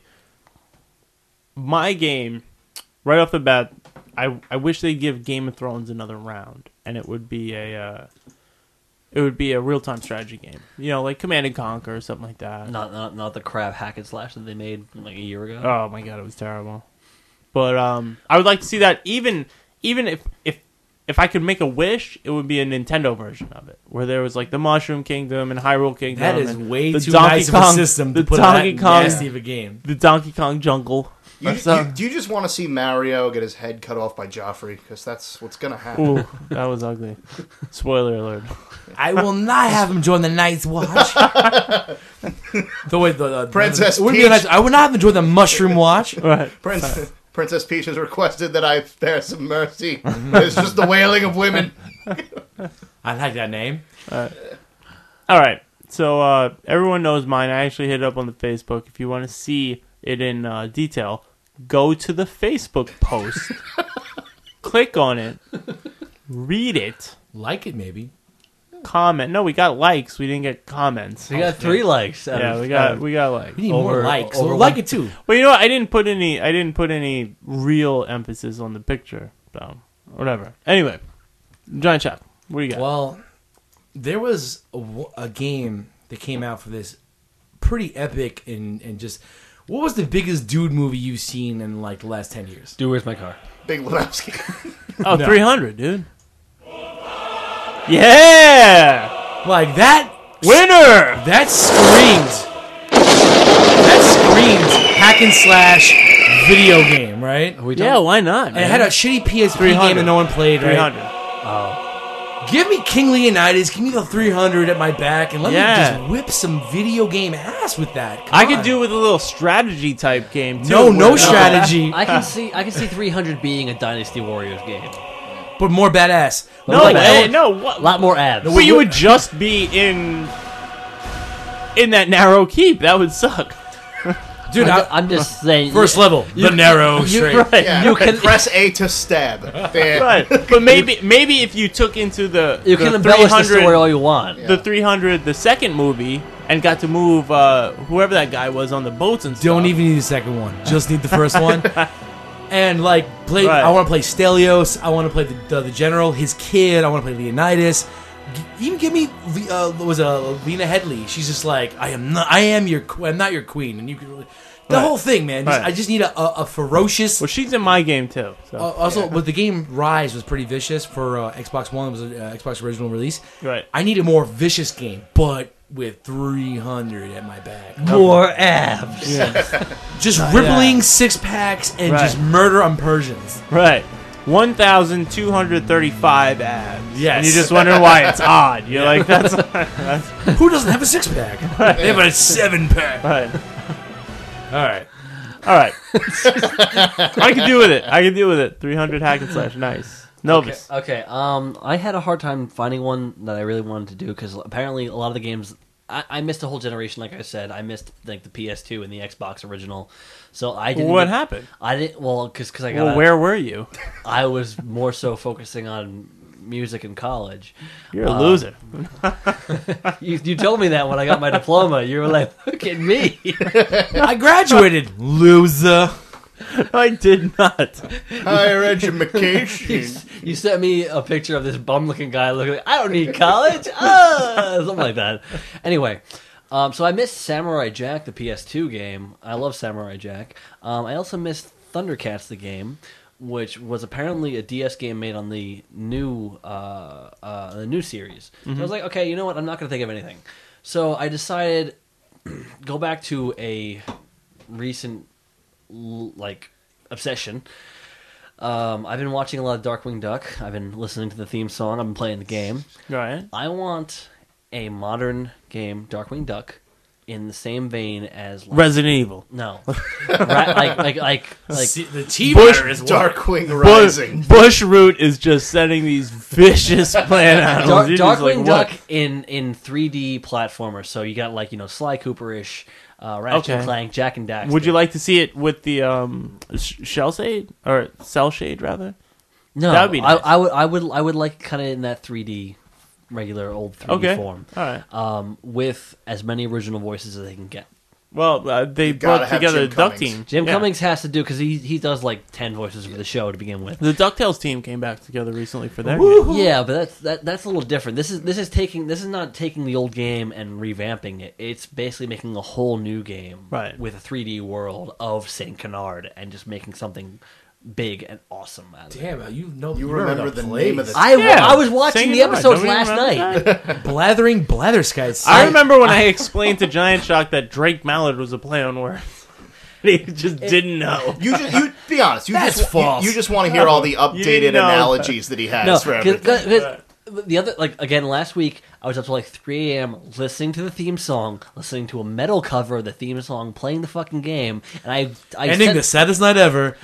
My game, right off the bat, I I wish they'd give Game of Thrones another round, and it would be a uh, it would be a real time strategy game. You know, like Command and Conquer or something like that. Not, not, not the crab hack and slash that they made like a year ago. Oh my god, it was terrible. But um, I would like to see that. Even even if if if I could make a wish, it would be a Nintendo version of it, where there was like the Mushroom Kingdom and Hyrule Kingdom. That is and way the too Donkey nice Kong, of a system the to put Donkey in that Kong, nasty of a game. The Donkey Kong jungle. You, So- you, do you just want to see Mario get his head cut off by Joffrey? Because that's what's going to happen. Ooh, that was ugly. Spoiler alert. I will not have him join the Night's Watch. the way the uh, Princess it wouldn't be a Peach. nice- I would not have him join the Mushroom Watch. Right. Prince, Princess Peach has requested that I spare some mercy. It's just the wailing of women. I like that name. All right. So uh, everyone knows mine. I actually hit it up on the Facebook. If you want to see it in uh, detail, go to the Facebook post, click on it, read it, Like it, maybe. comment. No, we got likes. We didn't get comments. We got three likes. out Yeah, of- we got out of- we got likes. We need Over- more likes. over So one- like it too. Well, you know what? I didn't put any. I didn't put any real emphasis on the picture. So whatever. Anyway, Giant Chap, what do you got? Well, there was a, w- a game that came out for this pretty epic and, and just... What was the biggest dude movie you've seen in like the last ten years? Dude, where's my car? Big Lebowski. oh, No. three hundred, dude. Yeah, Like that... winner. That screams... That screams hack and slash video game, right? Are we Yeah, done? why not? And it had a shitty P S P three hundred game that no one played, Three right? hundred. Give me King Leonidas, give me the three hundred at my back, and let Yeah. me just whip some video game ass with that. Come I could on. do with a little strategy type game too. No, no where- strategy, I can see I can see three hundred being a Dynasty Warriors game. but more badass. No, Like, way, a no. What? lot more abs. But you would just be in in that narrow keep. That would suck. Dude, I'm, I, ju- I'm just saying. first you- level, you- the narrow you- straight. right, Yeah, you can press A to stab. There. Right, but maybe maybe if you took into the you the can embellish the story all three hundred, you want. the three hundred, the second movie, and got to move uh, whoever that guy was on the boats and stuff. Don't even need the second one. Just need the first one. And like play, Right. I want to play Stelios. I want to play the, the the general, his kid. I want to play Leonidas. G- Even give me uh, was a uh, Lena Headley. She's just like I am not. I am your. que- I'm not your queen. And you can really, the Right. whole thing, man. Just, Right. I just need a, a, a ferocious. Well, she's in my game too. So. Uh, also, but the game Rise was pretty vicious for uh, Xbox One. It was an uh, Xbox original release. Right. I need a more vicious game, but with three hundred at my back. More abs. Just Uh, rippling yeah. six packs and Right. just murder on Persians. Right. one thousand two hundred thirty-five abs. Yes. And you just wonder why it's odd. You're like, that's... that's Who doesn't have a six pack? Right. They have a seven pack. right. All right. All right. I can deal with it. I can deal with it. three hundred hack and slash. Nice. Novus. Okay, okay, um, I had a hard time finding one that I really wanted to do because apparently a lot of the games I, I missed a whole generation. Like I said, I missed like the P S two and the Xbox original. So I didn't. What get- happened? I didn't. Well, because because I got. Well, where were you? I was more so focusing on music in college. You're a Um, loser. you, you told me that when I got my diploma. You were like, look at me. I graduated, loser. I did not. Higher education. you, you sent me a picture of this bum-looking guy looking like, I don't need college. Ah, something like that. Anyway, um, so I missed Samurai Jack, the P S two game. I love Samurai Jack. Um, I also missed Thundercats, the game, which was apparently a D S game made on the new uh, uh, the new series. So I was like, okay, you know what? I'm not going to think of anything. So I decided go back to a recent l- like obsession. Um, I've been watching a lot of Darkwing Duck. I've been listening to the theme song. I've been playing the game. Right. I want a modern game, Darkwing Duck, in the same vein as like, Resident Evil. No, Ra- like like like like See, the T Bush- virus. Darkwing Bush, Rising. Bushroot is just sending these vicious plant animals. Dark, You're just Darkwing like, Duck what? in in three D platformer. So you got like you know Sly Cooper-ish, uh, Ratchet Okay. and Clank, Jack and Daxter. Would you like to see it with the um, sh- shell shade or cell shade rather? No, That would be nice. I, I would I would I would like kind of in that three D regular old three D Okay. form. All right. Um, with as many original voices as they can get. Well, uh, they gotta brought have together Jim the Duck Cummings. team. Jim Yeah. Cummings has to do because he he does like ten voices for the show to begin with. The DuckTales team came back together recently for their game. Yeah, but that's that, that's a little different. This is this is taking this is not taking the old game and revamping it. It's basically making a whole new game Right. with a three D world of Saint Canard and just making something big and awesome out of it. Damn, you know You you remember the name of the I, Yeah, I was watching Saint the Canard. episodes Don't you last remember night. that? blathering blatherskites. I remember when I explained to Giant Shock that Drake Mallard was a play on words. He just didn't know. You just you be honest. You That's just false. You, you just want to hear all the You updated know. analogies that he has No, for 'cause- everything. 'cause the other like again last week I was up to like three a.m. listening to the theme song, listening to a metal cover of the theme song, playing the fucking game, and I I Ending sent, the saddest night ever.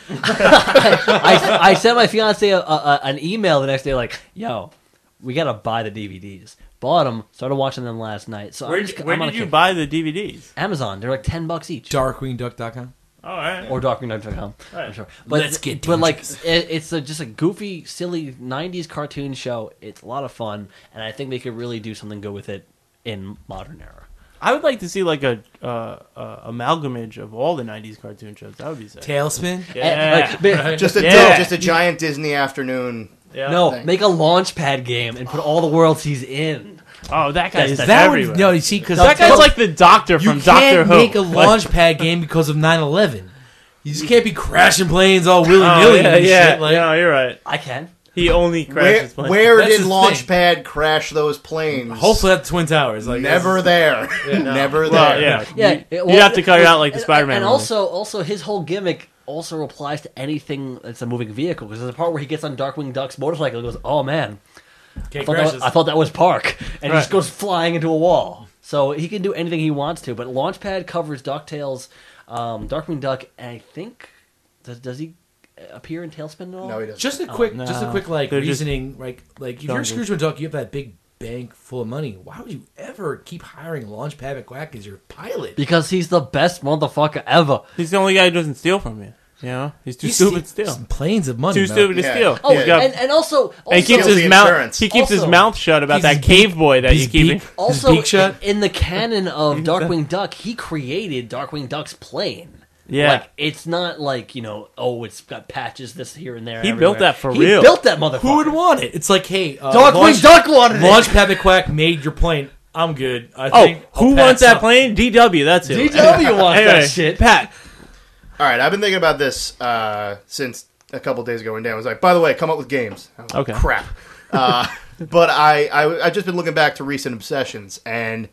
I, I sent my fiance a, a, a, an email the next day like, "Yo, we gotta buy the D V Ds." Bought them, started watching them last night. So Where, I'm just, where I'm on did a you kick. buy the D V Ds? Amazon? They're like ten bucks each. darkwing duck dot com. All right. Or darkwing duck dot com. I'm sure. But, Let's get But like, it, it's a, just a goofy, silly nineties cartoon show. It's a lot of fun, and I think they could really do something good with it in modern era. I would like to see like a uh, uh, amalgamage of all the nineties cartoon shows. That would be sick. Tailspin. And, Yeah. like, ma- Just a Yeah. just a giant Disney afternoon. Yeah. no, thing. make a Launchpad game and put all the worlds he's in. Oh, that guy's That's- That everywhere. would no, you see, because that guy's like the doctor you from Doctor can't Who. make a Like- launchpad game because of nine eleven. You just can't be crashing planes all willy Oh, nilly yeah, and yeah. shit. Like, no, you're right. I can. He only Where, crashes planes. where That's did the thing. Launchpad crash those planes? hopefully at the Twin Towers. Like Never there. Never there. Well, yeah. Yeah, You, it- you well, have to cut it out like the and- Spider-Man. And movie. also, also his whole gimmick also applies to anything that's a moving vehicle. Because there's a part where he gets on Darkwing Duck's motorcycle and goes, "Oh man, I Okay, thought, that was, crashes. I thought that was Park," and he Right. just goes flying into a wall. So he can do anything he wants to. But Launchpad covers DuckTales, um, Darkwing Duck, and I think does does he appear in Tailspin at all? No, he doesn't. Just a quick, no. just a quick like They're just reasoning. Like, like if you're jungle. Scrooge McDuck, you have that big bank full of money. Why would you ever keep hiring Launchpad McQuack as your pilot? Because he's the best motherfucker ever. He's the only guy who doesn't steal from you. You know, he's too You stupid to see steal. some planes of money. Too man. stupid to Yeah. steal. Oh, He's got- and, and also, also and he keeps Steals his the mouth. insurance. He keeps his Also- mouth shut about Keeps that his cave beak- boy that his you keep. beak- Also, beak shut? in, in the canon of Darkwing Duck, he created Darkwing Duck's plane. Yeah. Like, it's not like, you know, oh, it's got patches this here and there. He everywhere. built that for he real. He built that motherfucker. Who would want it? It's like, hey, uh, Darkwing launch, Duck wanted it. Launchpad McQuack made your plane. I'm good. I Oh, think I'll who pass wants that up. plane? D W. That's it. D W wants Anyway, that shit. Pat. All right, I've been thinking about this uh, since a couple days ago when Dan was like, by the way, come up with games. I was like, Okay. Crap. Uh, but I, I, I've just been looking back to recent obsessions, and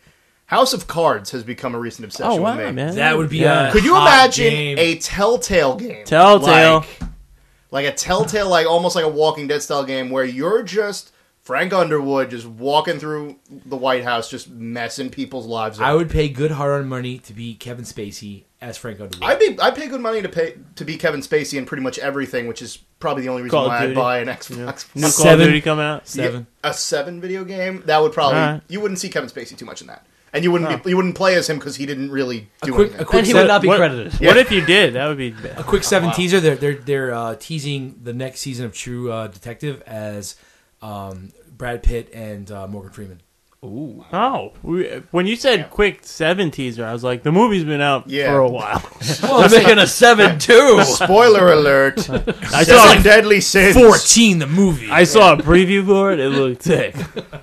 House of Cards has become a recent obsession Oh, wow, with me. man. That would be Yeah. a Could you hot imagine game. a Telltale game? Telltale. Like, like a Telltale, like almost like a Walking Dead style game where you're just Frank Underwood just walking through the White House, just messing people's lives up. I would pay good hard-earned money to be Kevin Spacey as Frank Underwood. I'd be I'd pay good money to pay to be Kevin Spacey in pretty much everything, which is probably the only reason Call of why I'd Duty. buy an Xbox. Yeah. One. New Call of Seven. Duty coming out. Seven. Yeah, a seven video game that would probably Alright. you wouldn't see Kevin Spacey too much in that, and you wouldn't be, you wouldn't play as him because he didn't really do quick- anything. a quick And he set- would not be What, credited. what if you did? That would be bad. A quick seven teaser. They're they're they're uh, teasing the next season of True uh, Detective as um, Brad Pitt and uh, Morgan Freeman. Oh, we, when you said quick seven teaser, I was like, the movie's been out Yeah. for a while. Well, they're making a seven too. Spoiler alert! I Seven saw Deadly Sins. Fourteen, the movie. I saw a preview for it. It looked sick.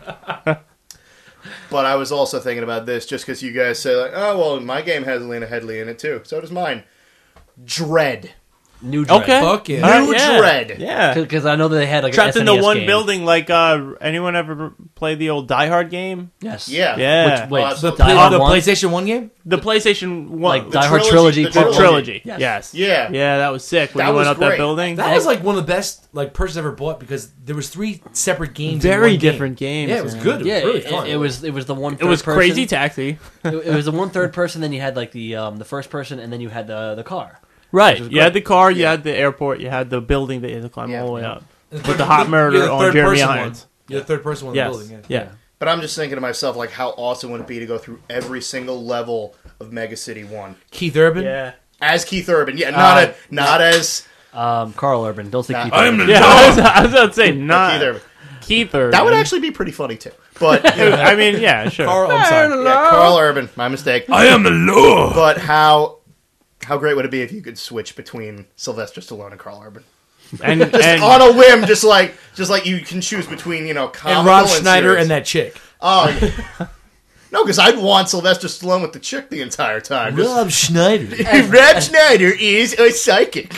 But I was also thinking about this just because you guys say like, oh well, my game has Lena Headley in it too. So does mine. Dread. New Dread. Okay. Fuck yeah. All right, New yeah. Dread. Yeah. Because I know that they had like Trapped an in the S N E S one game. building. Like, uh, anyone ever played the old Die Hard game? Yes. Yeah. Yeah. Which, wait, Oh, the, Die play, Hard the one? PlayStation One game. The PlayStation one. Like the Die Hard trilogy- trilogy. the the trilogy. trilogy. Yes. Yes. Yeah. Yeah, that was sick. When That you went was up that great. building. That was like one of the best like purchases ever bought because there was three separate games. in Very one game. different games. Yeah, it was man. good. It Yeah, was really it, fun. it was it was the one. It was third Crazy person. Taxi. it, it was the one third person. Then you had like the um, the first person, and then you had the the car. Right. was You had great. the car, you had the airport, you had the building that you had to climb Yeah. all the way Yeah. up. With the hot murder You're the on third Jeremy person Irons. One. You're the third person one Yes. in the building. Yeah. But I'm just thinking to myself, like, how awesome would it be to go through every single level of Mega City One Keith Urban. Yeah. as Keith Urban? Yeah, not Uh, a, not as Um, Carl Urban. Don't say Nah. Keith I am Urban. Yeah, I was, I was about to say not Keith Urban. Keith Urban. That would actually be pretty funny too. But you know, I mean, yeah, sure. Carl, I'm sorry. yeah, Carl Urban, my mistake. I am the law. But how how great would it be if you could switch between Sylvester Stallone and Carl Urban? And, Just and on a whim, just like just like you can choose between, you know, comical And Rob Schneider serious. and that chick. Oh, yeah. No, because I'd want Sylvester Stallone with the chick the entire time. Just- Rob Schneider. Rob Schneider is a psychic.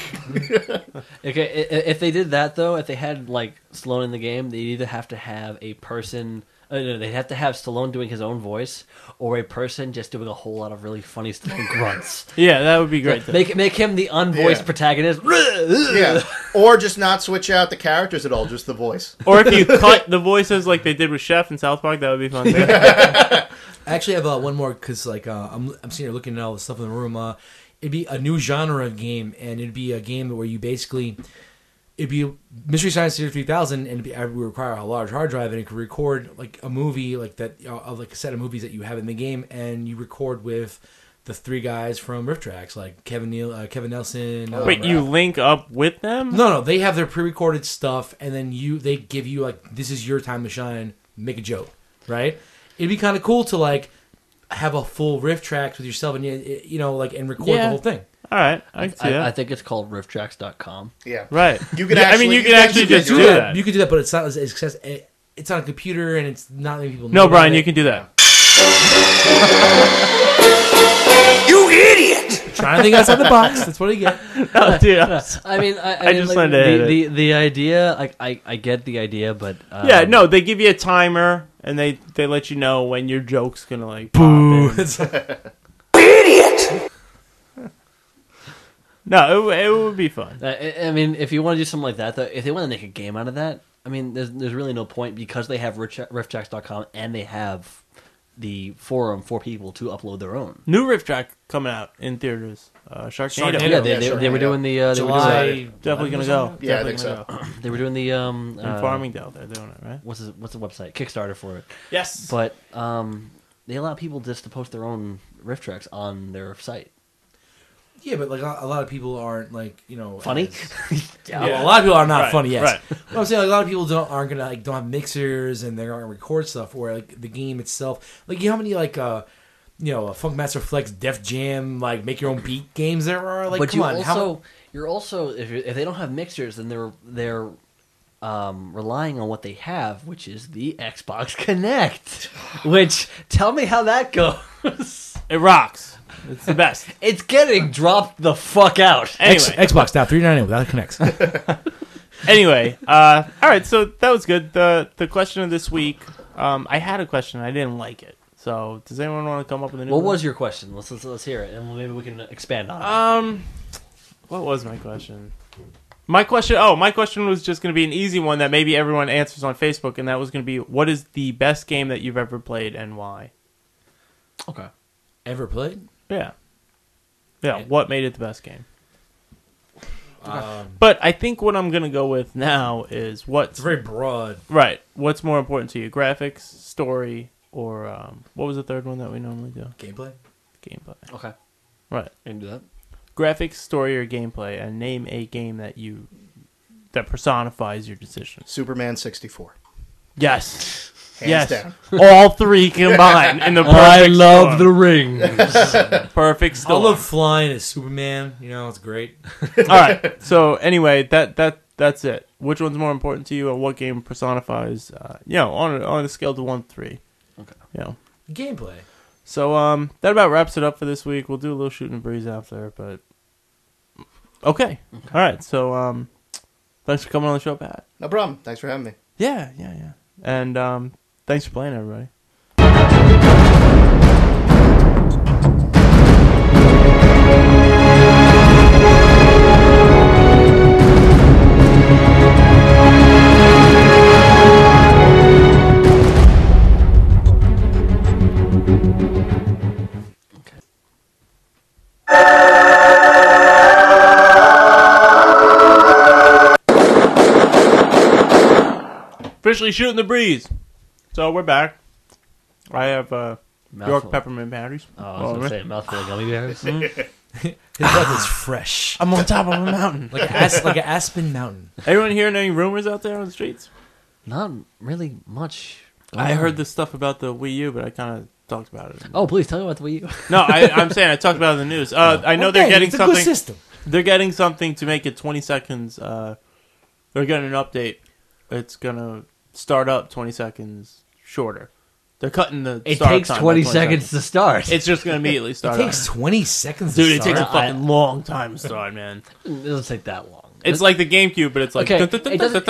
Okay, i- if they did that though, if they had like Stallone in the game, they'd either have to have a person. Uh, no, they'd have to have Stallone doing his own voice, or a person just doing a whole lot of really funny Stallone grunts. yeah, that would be great. Make make him the unvoiced Yeah. protagonist. Yeah. Or just not switch out the characters at all, just the voice. Or if you cut the voices like they did with Chef in South Park, that would be fun too. I actually have uh, one more because like uh, I'm I'm sitting here looking at all the stuff in the room. Uh, it'd be a new genre of game, and it'd be a game where you basically it'd be Mystery Science Theater three thousand, and it'd be, it would require a large hard drive, and it could record like a movie like that, uh, of like a set of movies that you have in the game, and you record with the three guys from Riff Tracks, like Kevin Neal, uh, Kevin Nelson. um, Wait, you link up with them? No, no, they have their pre-recorded stuff, and then you they give you like this is your time to shine. Make a joke, right? It'd be kind of cool to like have a full riff tracks with yourself, and you, you know, like and record Yeah. the whole thing. All right, I can see I, that. I think it's called riff tracks dot com. Yeah. Right. You could Yeah, I actually, mean, you could can actually just You do could that. You could do that, but it's not as access. It's on a computer, and it's not many people. No, know Brian, about you it. can do that. You idiot! Trying to think outside the box. That's what you get. Oh, dude, I was- I mean, I, I, I mean, just like, wanted to hit the, it. the the idea. I, I I get the idea, but um, yeah, no, they give you a timer and they they let you know when your joke's gonna like pop in. Idiot! No, it, it would be fun. Uh, I I mean, if you want to do something like that, though, if they want to make a game out of that, I mean, there's there's really no point because they have riff tracks dot com and they have the forum for people to upload their own. New Riff Track coming out in theaters. Uh, Sharknado. Sharknado. Yeah, they, Yeah, they, sure, they were yeah. doing the uh, they were July. doing Definitely gonna go. Yeah, I Definitely think so. gonna go. the, they were doing the um In uh, Farmingdale, they're doing it, right? what's his, what's the website Kickstarter for it. Yes. But um, they allow people just to post their own riff tracks on their site. Yeah, but like a a lot of people aren't like you know Funny? as- yeah, a lot of people are not Right, funny. Yes, right. What I'm saying, like, a lot of people don't aren't gonna like don't have mixers and they're not gonna record stuff. Where like the game itself, like you know how many like uh you know Funkmaster Flex, Def Jam, like make your own beat games there are. Like, but come you on, also how, you're also if you're, if they don't have mixers, then they're they're um, relying on what they have, which is the Xbox Connect. Which tell me how that goes. It rocks. It's the best. It's getting dropped the fuck out. X, Anyway, Xbox down three ninety without connects. anyway, uh, all right. So that was good. the The question of this week, um, I had a question. I didn't like it, So, does anyone want to come up with a new What one? was your question? Let's, let's let's hear it, and maybe we can expand on it. Um, what was my question? My question. Oh, my question was just going to be an easy one that maybe everyone answers on Facebook, and that was going to be, what is the best game that you've ever played and why? Okay. Ever played? Yeah. Yeah. What made it the best game? Um, But I think what I'm going to go with now is what's it's very broad. Right. What's more important to you? Graphics, story, or um, what was the third one that we normally do? Gameplay. Gameplay. Okay. Right. I can do that. Graphics, story, or gameplay, and name a game that you that personifies your decision. Superman sixty-four. Yes. Hands yes. down. All three combined in the perfect I love storm. the rings. Perfect I storm. love flying as Superman. You know, it's great. All right. So anyway, that that that's it. Which one's more important to you, and what game personifies? Uh, you know, on a, on a scale to one to three. Okay. You know. Gameplay. So um, that about wraps it up for this week. We'll do a little shooting a breeze after, but okay. okay. All right. So um, thanks for coming on the show, Pat. No problem. Thanks for having me. Yeah, yeah, yeah. And um, thanks for playing, everybody. Officially shooting the breeze. So we're back. I have uh, York Mouthful. peppermint patties. Oh, I was going to say, mouthful of gummy bears. His breath is fresh. I'm on top of a mountain. Like, a as- like an aspen mountain. Anyone hearing any rumors out there on the streets? Not really much. I heard this stuff about the Wii U, but I kind of talked about it. Oh, please tell me about the Wii U. No, I, I'm saying I talked about it in the news. Uh, I know Okay, they're getting it's a something. good system. They're getting something to make it twenty seconds. Uh, they're getting an update. It's gonna start up twenty seconds shorter. They're cutting the. It start takes time by twenty seconds to start. It's just gonna immediately It start. takes up. twenty seconds Dude, to it start. takes a fucking long time to start, man. It doesn't take that long. It's like the GameCube, but it's like. Okay, it doesn't- it doesn't-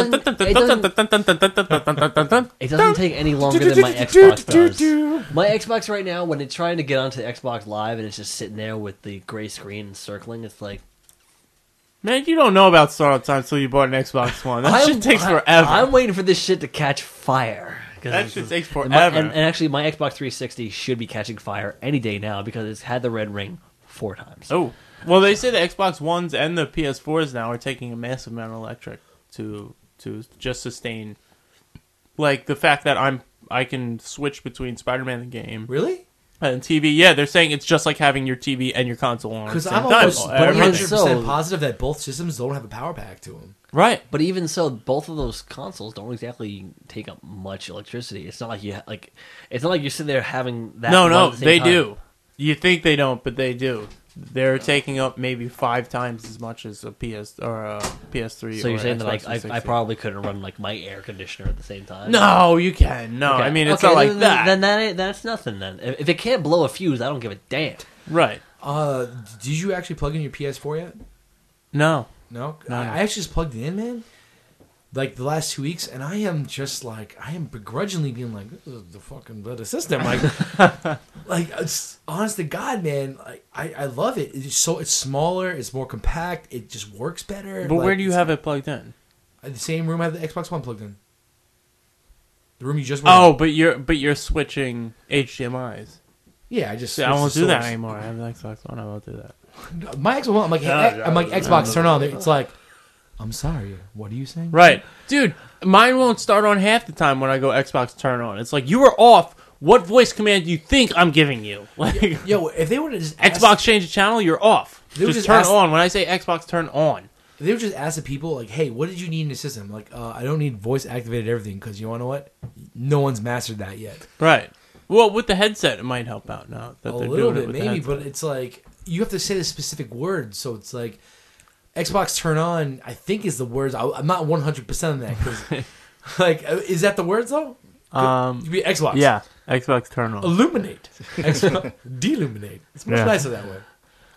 It doesn't take any longer than my Xbox does. My Xbox right now, when it's trying to get onto Xbox Live and it's just sitting there with the gray screen circling, it's like... Man, you don't know about startup time until you bought an Xbox One. That I'm- shit takes I- forever. I'm waiting for this shit to catch fire. 'Cause That it's- shit takes and forever. my- And, and actually, my Xbox three sixty should be catching fire any day now because it's had the red ring four times. Oh. Well, they say the Xbox Ones and the P S fours now are taking a massive amount of electric to to just sustain, like the fact that I'm I can switch between Spider-Man the game, Really? and T V. Yeah, they're saying it's just like having your T V and your console on at the Because same I'm time. almost Everything. one hundred percent So- positive that both systems don't have a power pack to them. Right. But even so, both of those consoles don't exactly take up much electricity. It's not like you ha- like. It's not like you're sitting there having that. No, run no, at the same they time. do. You think they don't, but they do. They're taking up maybe five times as much as a P S or a P S three. So or you're saying Xbox that like I, three sixty. I probably couldn't run like my air conditioner at the same time? No, you can. No, Okay. I mean it's Okay, not like then, that. Then that ain't, that's nothing. Then if if it can't blow a fuse, I don't give a damn. Right. Uh, did you actually plug in your P S four yet? No. No? No, I, no. I actually just plugged it in, man. Like the last two weeks, and I am just like I am begrudgingly being like, this is the fucking better system. Like, like it's, honest to God, man, like I, I love it. It's so it's smaller, it's more compact, it just works better. But like, where do you it's- have it plugged in? The same room I have the Xbox One plugged in. The room you just went Oh, in. but you're but you're switching H D M Is. Yeah, I just See, I switched won't the do that source. anymore. I have an Xbox One. I won't do that. My Xbox One, I'm like, hey, I'm like Xbox, turn on. It's like, I'm sorry, what are you saying? Right, dude. Mine won't start on half the time when I go Xbox turn on. It's like you were off. What voice command do you think I'm giving you? Like, Yo, if they would have just asked, Xbox change the channel, you're off. They would Just just turn ask- on. When I say Xbox turn on. if they would just ask the people, like, hey, what did you need in the system? Like, uh, I don't need voice activated everything because you wanna know what? No one's mastered that yet. Right. Well, with the headset, it might help out now. That A they're little doing bit, it with the maybe, headset. but it's like you have to say the specific words. So it's like Xbox turn on. I think is the words. I, I'm not one hundred percent on that because, like, uh, is that the words though? Um, Could be Xbox. Yeah, Xbox turn on. Illuminate. Xbox deluminate. It's much Yeah. nicer that way.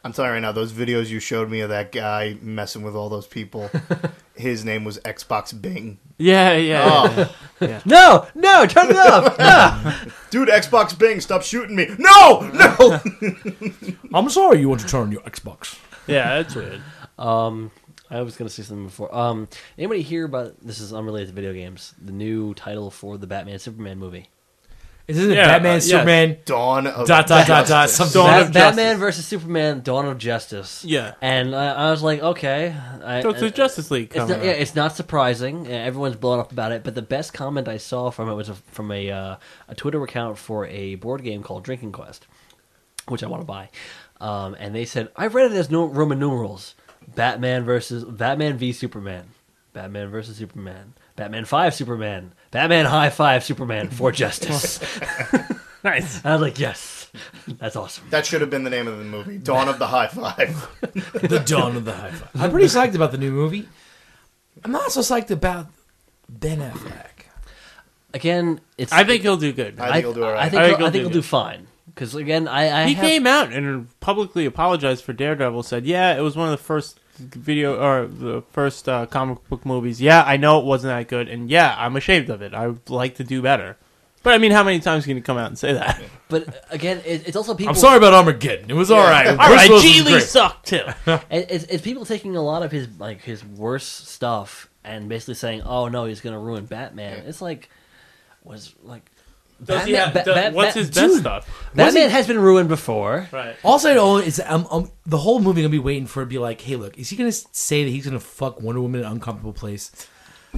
I'm telling you right now, those videos you showed me of that guy messing with all those people, his name was Xbox Bing. Yeah, yeah. Oh. yeah. No, no, turn it off. No. Dude, Xbox Bing, stop shooting me. No, no. I'm sorry you want to turn on your Xbox. Yeah, that's weird. Um, I was going to say something before. Um, anybody hear about, this is unrelated to video games, the new title for the Batman Superman movie? Isn't it Yeah, Batman, uh, yes. Superman, Dawn of dot, dot, dot, dot, Justice. something Dawn like of that? Justice. Batman versus Superman, Dawn of Justice. Yeah. And I, I was like, okay. I, So it's the uh, Justice League It's coming not, yeah, out. it's not surprising. Yeah, everyone's blowing up about it. But the best comment I saw from it was a, from a uh, a Twitter account for a board game called Drinking Quest, which I want to buy. Um, and they said, I read it as no Roman numerals. Batman versus Batman v Superman. Batman versus Superman. Batman five Superman. Batman High Five Superman for Justice. Nice. And I was like, yes, that's awesome. That should have been the name of the movie. Dawn of the High Five. The Dawn of the High Five. I'm pretty psyched about the new movie. I'm not so psyched about Ben Affleck. Again, it's. I think he'll do good. I think he'll do all right. I think I he'll, think he'll I think do he'll do good. fine. Because again, I, I He have, came out and publicly apologized for Daredevil. Said, "Yeah, it was one of the first video or the first uh, comic book movies. Yeah, I know it wasn't that good, and yeah, I'm ashamed of it. I would like to do better." But I mean, how many times can you come out and say that? But again, it, it's also people. I'm sorry about Armageddon. It was all right. All Bruce right, Willis was Geely great. sucked too. It, it's, it's people taking a lot of his like his worst stuff and basically saying, "Oh no, he's going to ruin Batman." It's like was like. Does he Batman- have- Ba- does- Bat- what's Bat- his best Dude, stuff? Batman has been ruined before. Right. All I know is that I'm, I'm, the whole movie gonna be waiting for it to be like, hey, look, is he gonna say that he's gonna fuck Wonder Woman in an uncomfortable place?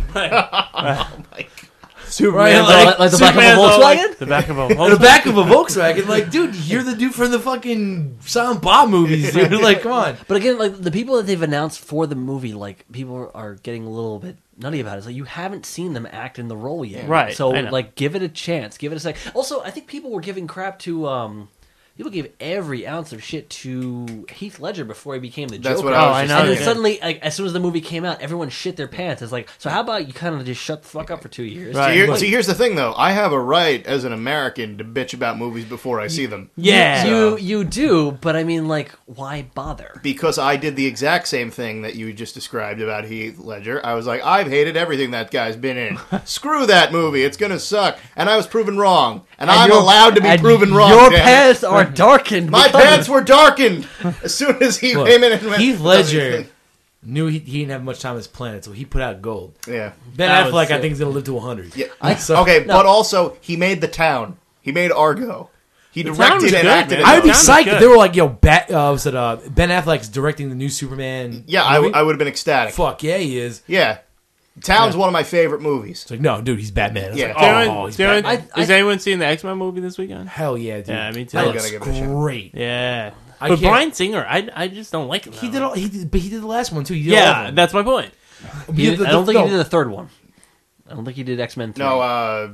Oh my god. Superman, Right, like- like the back of a Superman's all Volkswagen? like- the back of a In the Volkswagen. back of a Volkswagen, like, dude, you're the dude from the fucking Silent Bob movies, dude. Like, come on. But again, like the people that they've announced for the movie, like people are getting a little bit nutty about it. It's like you haven't seen them act in the role yet, Right, So I know. like, give it a chance, give it a sec. Also, I think people were giving crap to um, people gave every ounce of shit to Heath Ledger before he became the That's Joker. what I was Oh, I just know, And then yeah. suddenly, like, as soon as the movie came out, everyone shit their pants. It's like, so how about you kind of just shut the fuck up for two years? Right. See, here, Look. see, here's the thing, though. I have a right as an American to bitch about movies before I see them. Yeah. You you do, but I mean, like, why bother? Because I did the exact same thing that you just described about Heath Ledger. I was like, I've hated everything that guy's been in. Screw that movie. It's going to suck. And I was proven wrong. And, I'm your- allowed to be and proven wrong. Your damn it. pants are darkened. My because- pants were darkened as soon as he Look, came in and went. Heath Ledger knew he, he didn't have much time on his planet, so he put out gold. Yeah. Ben That was Affleck, I sick. think, is gonna live to one hundred. Yeah. I- So- okay, No. but also, he made The Town. He made Argo. He The Town directed was and good, acted man. in I would be those. Sounds psyched good. if they were like, "Yo, Bat, uh, was it uh, Ben Affleck's directing the new Superman?" Yeah, I, movie? w- I would have been ecstatic. Fuck yeah, he is. Yeah. Town's one of my favorite movies. It's like, no, dude, he's Batman. I was Yeah. like, Is anyone- oh, he's is anyone- Batman. I- is anyone seeing the X-Men movie this weekend? Hell yeah, dude. Yeah, me too. That I looks gotta give it a shot. great. Yeah. I But can't- Bryan Singer, I I just don't like him. He that did much. all. He did, but he did the last one too. He did all of Yeah, them. that's my point. He Yeah, did- the- I don't the- think he no. did the third one. I don't think he did X Men three. No, uh...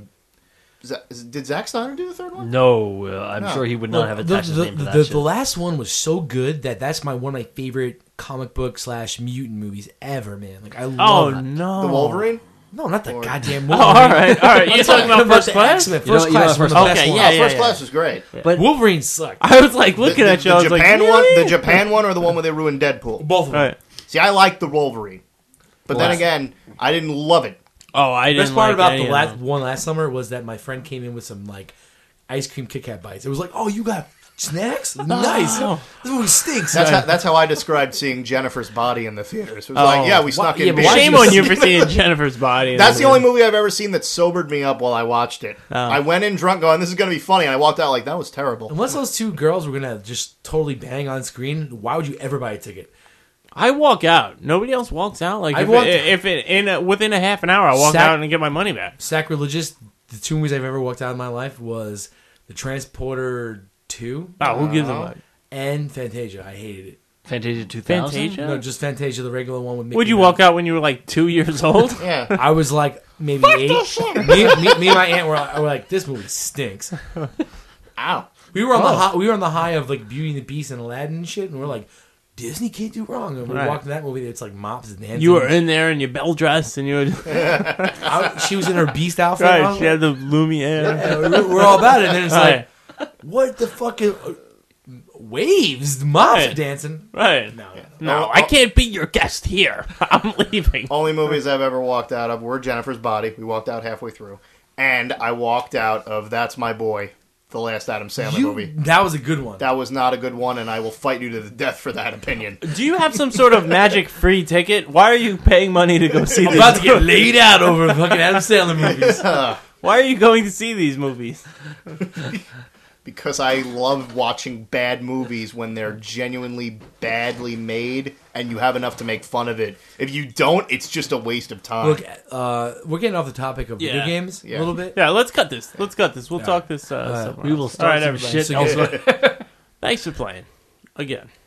Z- did Zack Snyder do the third one? No, uh, I'm No. sure he would not have the, attached his the, name to that the, shit. the last one was so good that that's my one of my favorite comic book slash mutant movies ever, man. Like I Oh love it. no, The Wolverine? No, not the Or- goddamn Oh, Wolverine. all right, all right. You're I'm talking about First the Class? X-Men. You know- First you know Class First was the Class. best Okay, one. yeah, oh, yeah, First yeah. Class was great. but Wolverine sucked. I was like looking the, at you. the I was like, Japan really? one, the Japan one, or the one where they ruined Deadpool. Both of them. Right. See, I liked the Wolverine, but then Last- again, I didn't love it. Oh, I The didn't. best part like about any the of last them. one last summer was that my friend came in with some like ice cream Kit Kat bites. It was like, oh, you got snacks? Nice. Oh. This movie stinks. That's how, that's how I described seeing Jennifer's body in the theaters. It was Oh. like, yeah, we Why- snuck yeah, in. but beer. why Shame did on you you for seeing Jennifer's body. That's the only movie I've ever seen that sobered me up while I watched it. Oh. I went in drunk, going, "This is going to be funny," and I walked out like, "That was terrible." Unless those two girls were gonna just totally bang on screen, why would you ever buy a ticket? I walk out. Nobody else walks out. Like I if, walked- it, if it in a, within a half an hour, I walk Sac- out and get my money back. Sacrilegious. The two movies I've ever walked out in my life was The Transporter two Oh, who gives a fuck? and Fantasia. I hated it. Fantasia two thousand. Fantasia? No, just Fantasia, the regular one with Mickey Would you Mouse. walk out when you were like two years old? Yeah, I was like maybe eight. Me, me, me and my aunt were, were like, "This movie stinks." ow. We were on Oh. the high, we were on the high of like Beauty and the Beast and Aladdin and shit, and we're like, Disney can't do wrong. And we Right. walked in that movie. It's like mops and dancing. You were in there in your bell dress, and you were I, she was in her Beast outfit. I right. was She had the Lumiere. like, yeah, we're, we're all about it. And then it's Right. like, what the fuck? Is, waves, moms Right. are dancing. Right. No, No, I can't be your guest here. I'm leaving. Only movies I've ever walked out of were Jennifer's Body. We walked out halfway through. And I walked out of That's My Boy, the last Adam Sandler You- movie. that was a good one. That was not a good one, and I will fight you to the death for that opinion. Do you have some sort of magic free ticket? Why are you paying money to go see I'm these about to get movies? laid out over fucking Adam Sandler movies. Why are you going to see these movies? Because I love watching bad movies when they're genuinely badly made and you have enough to make fun of it. If you don't, it's just a waste of time. Look, uh, we're getting off the topic of video Yeah. games Yeah. a little bit. Yeah, let's cut this. Let's cut this. We'll Yeah. talk this. Uh, Uh, somewhere we will else. start All right, some everybody. shit elsewhere. Thanks for playing again.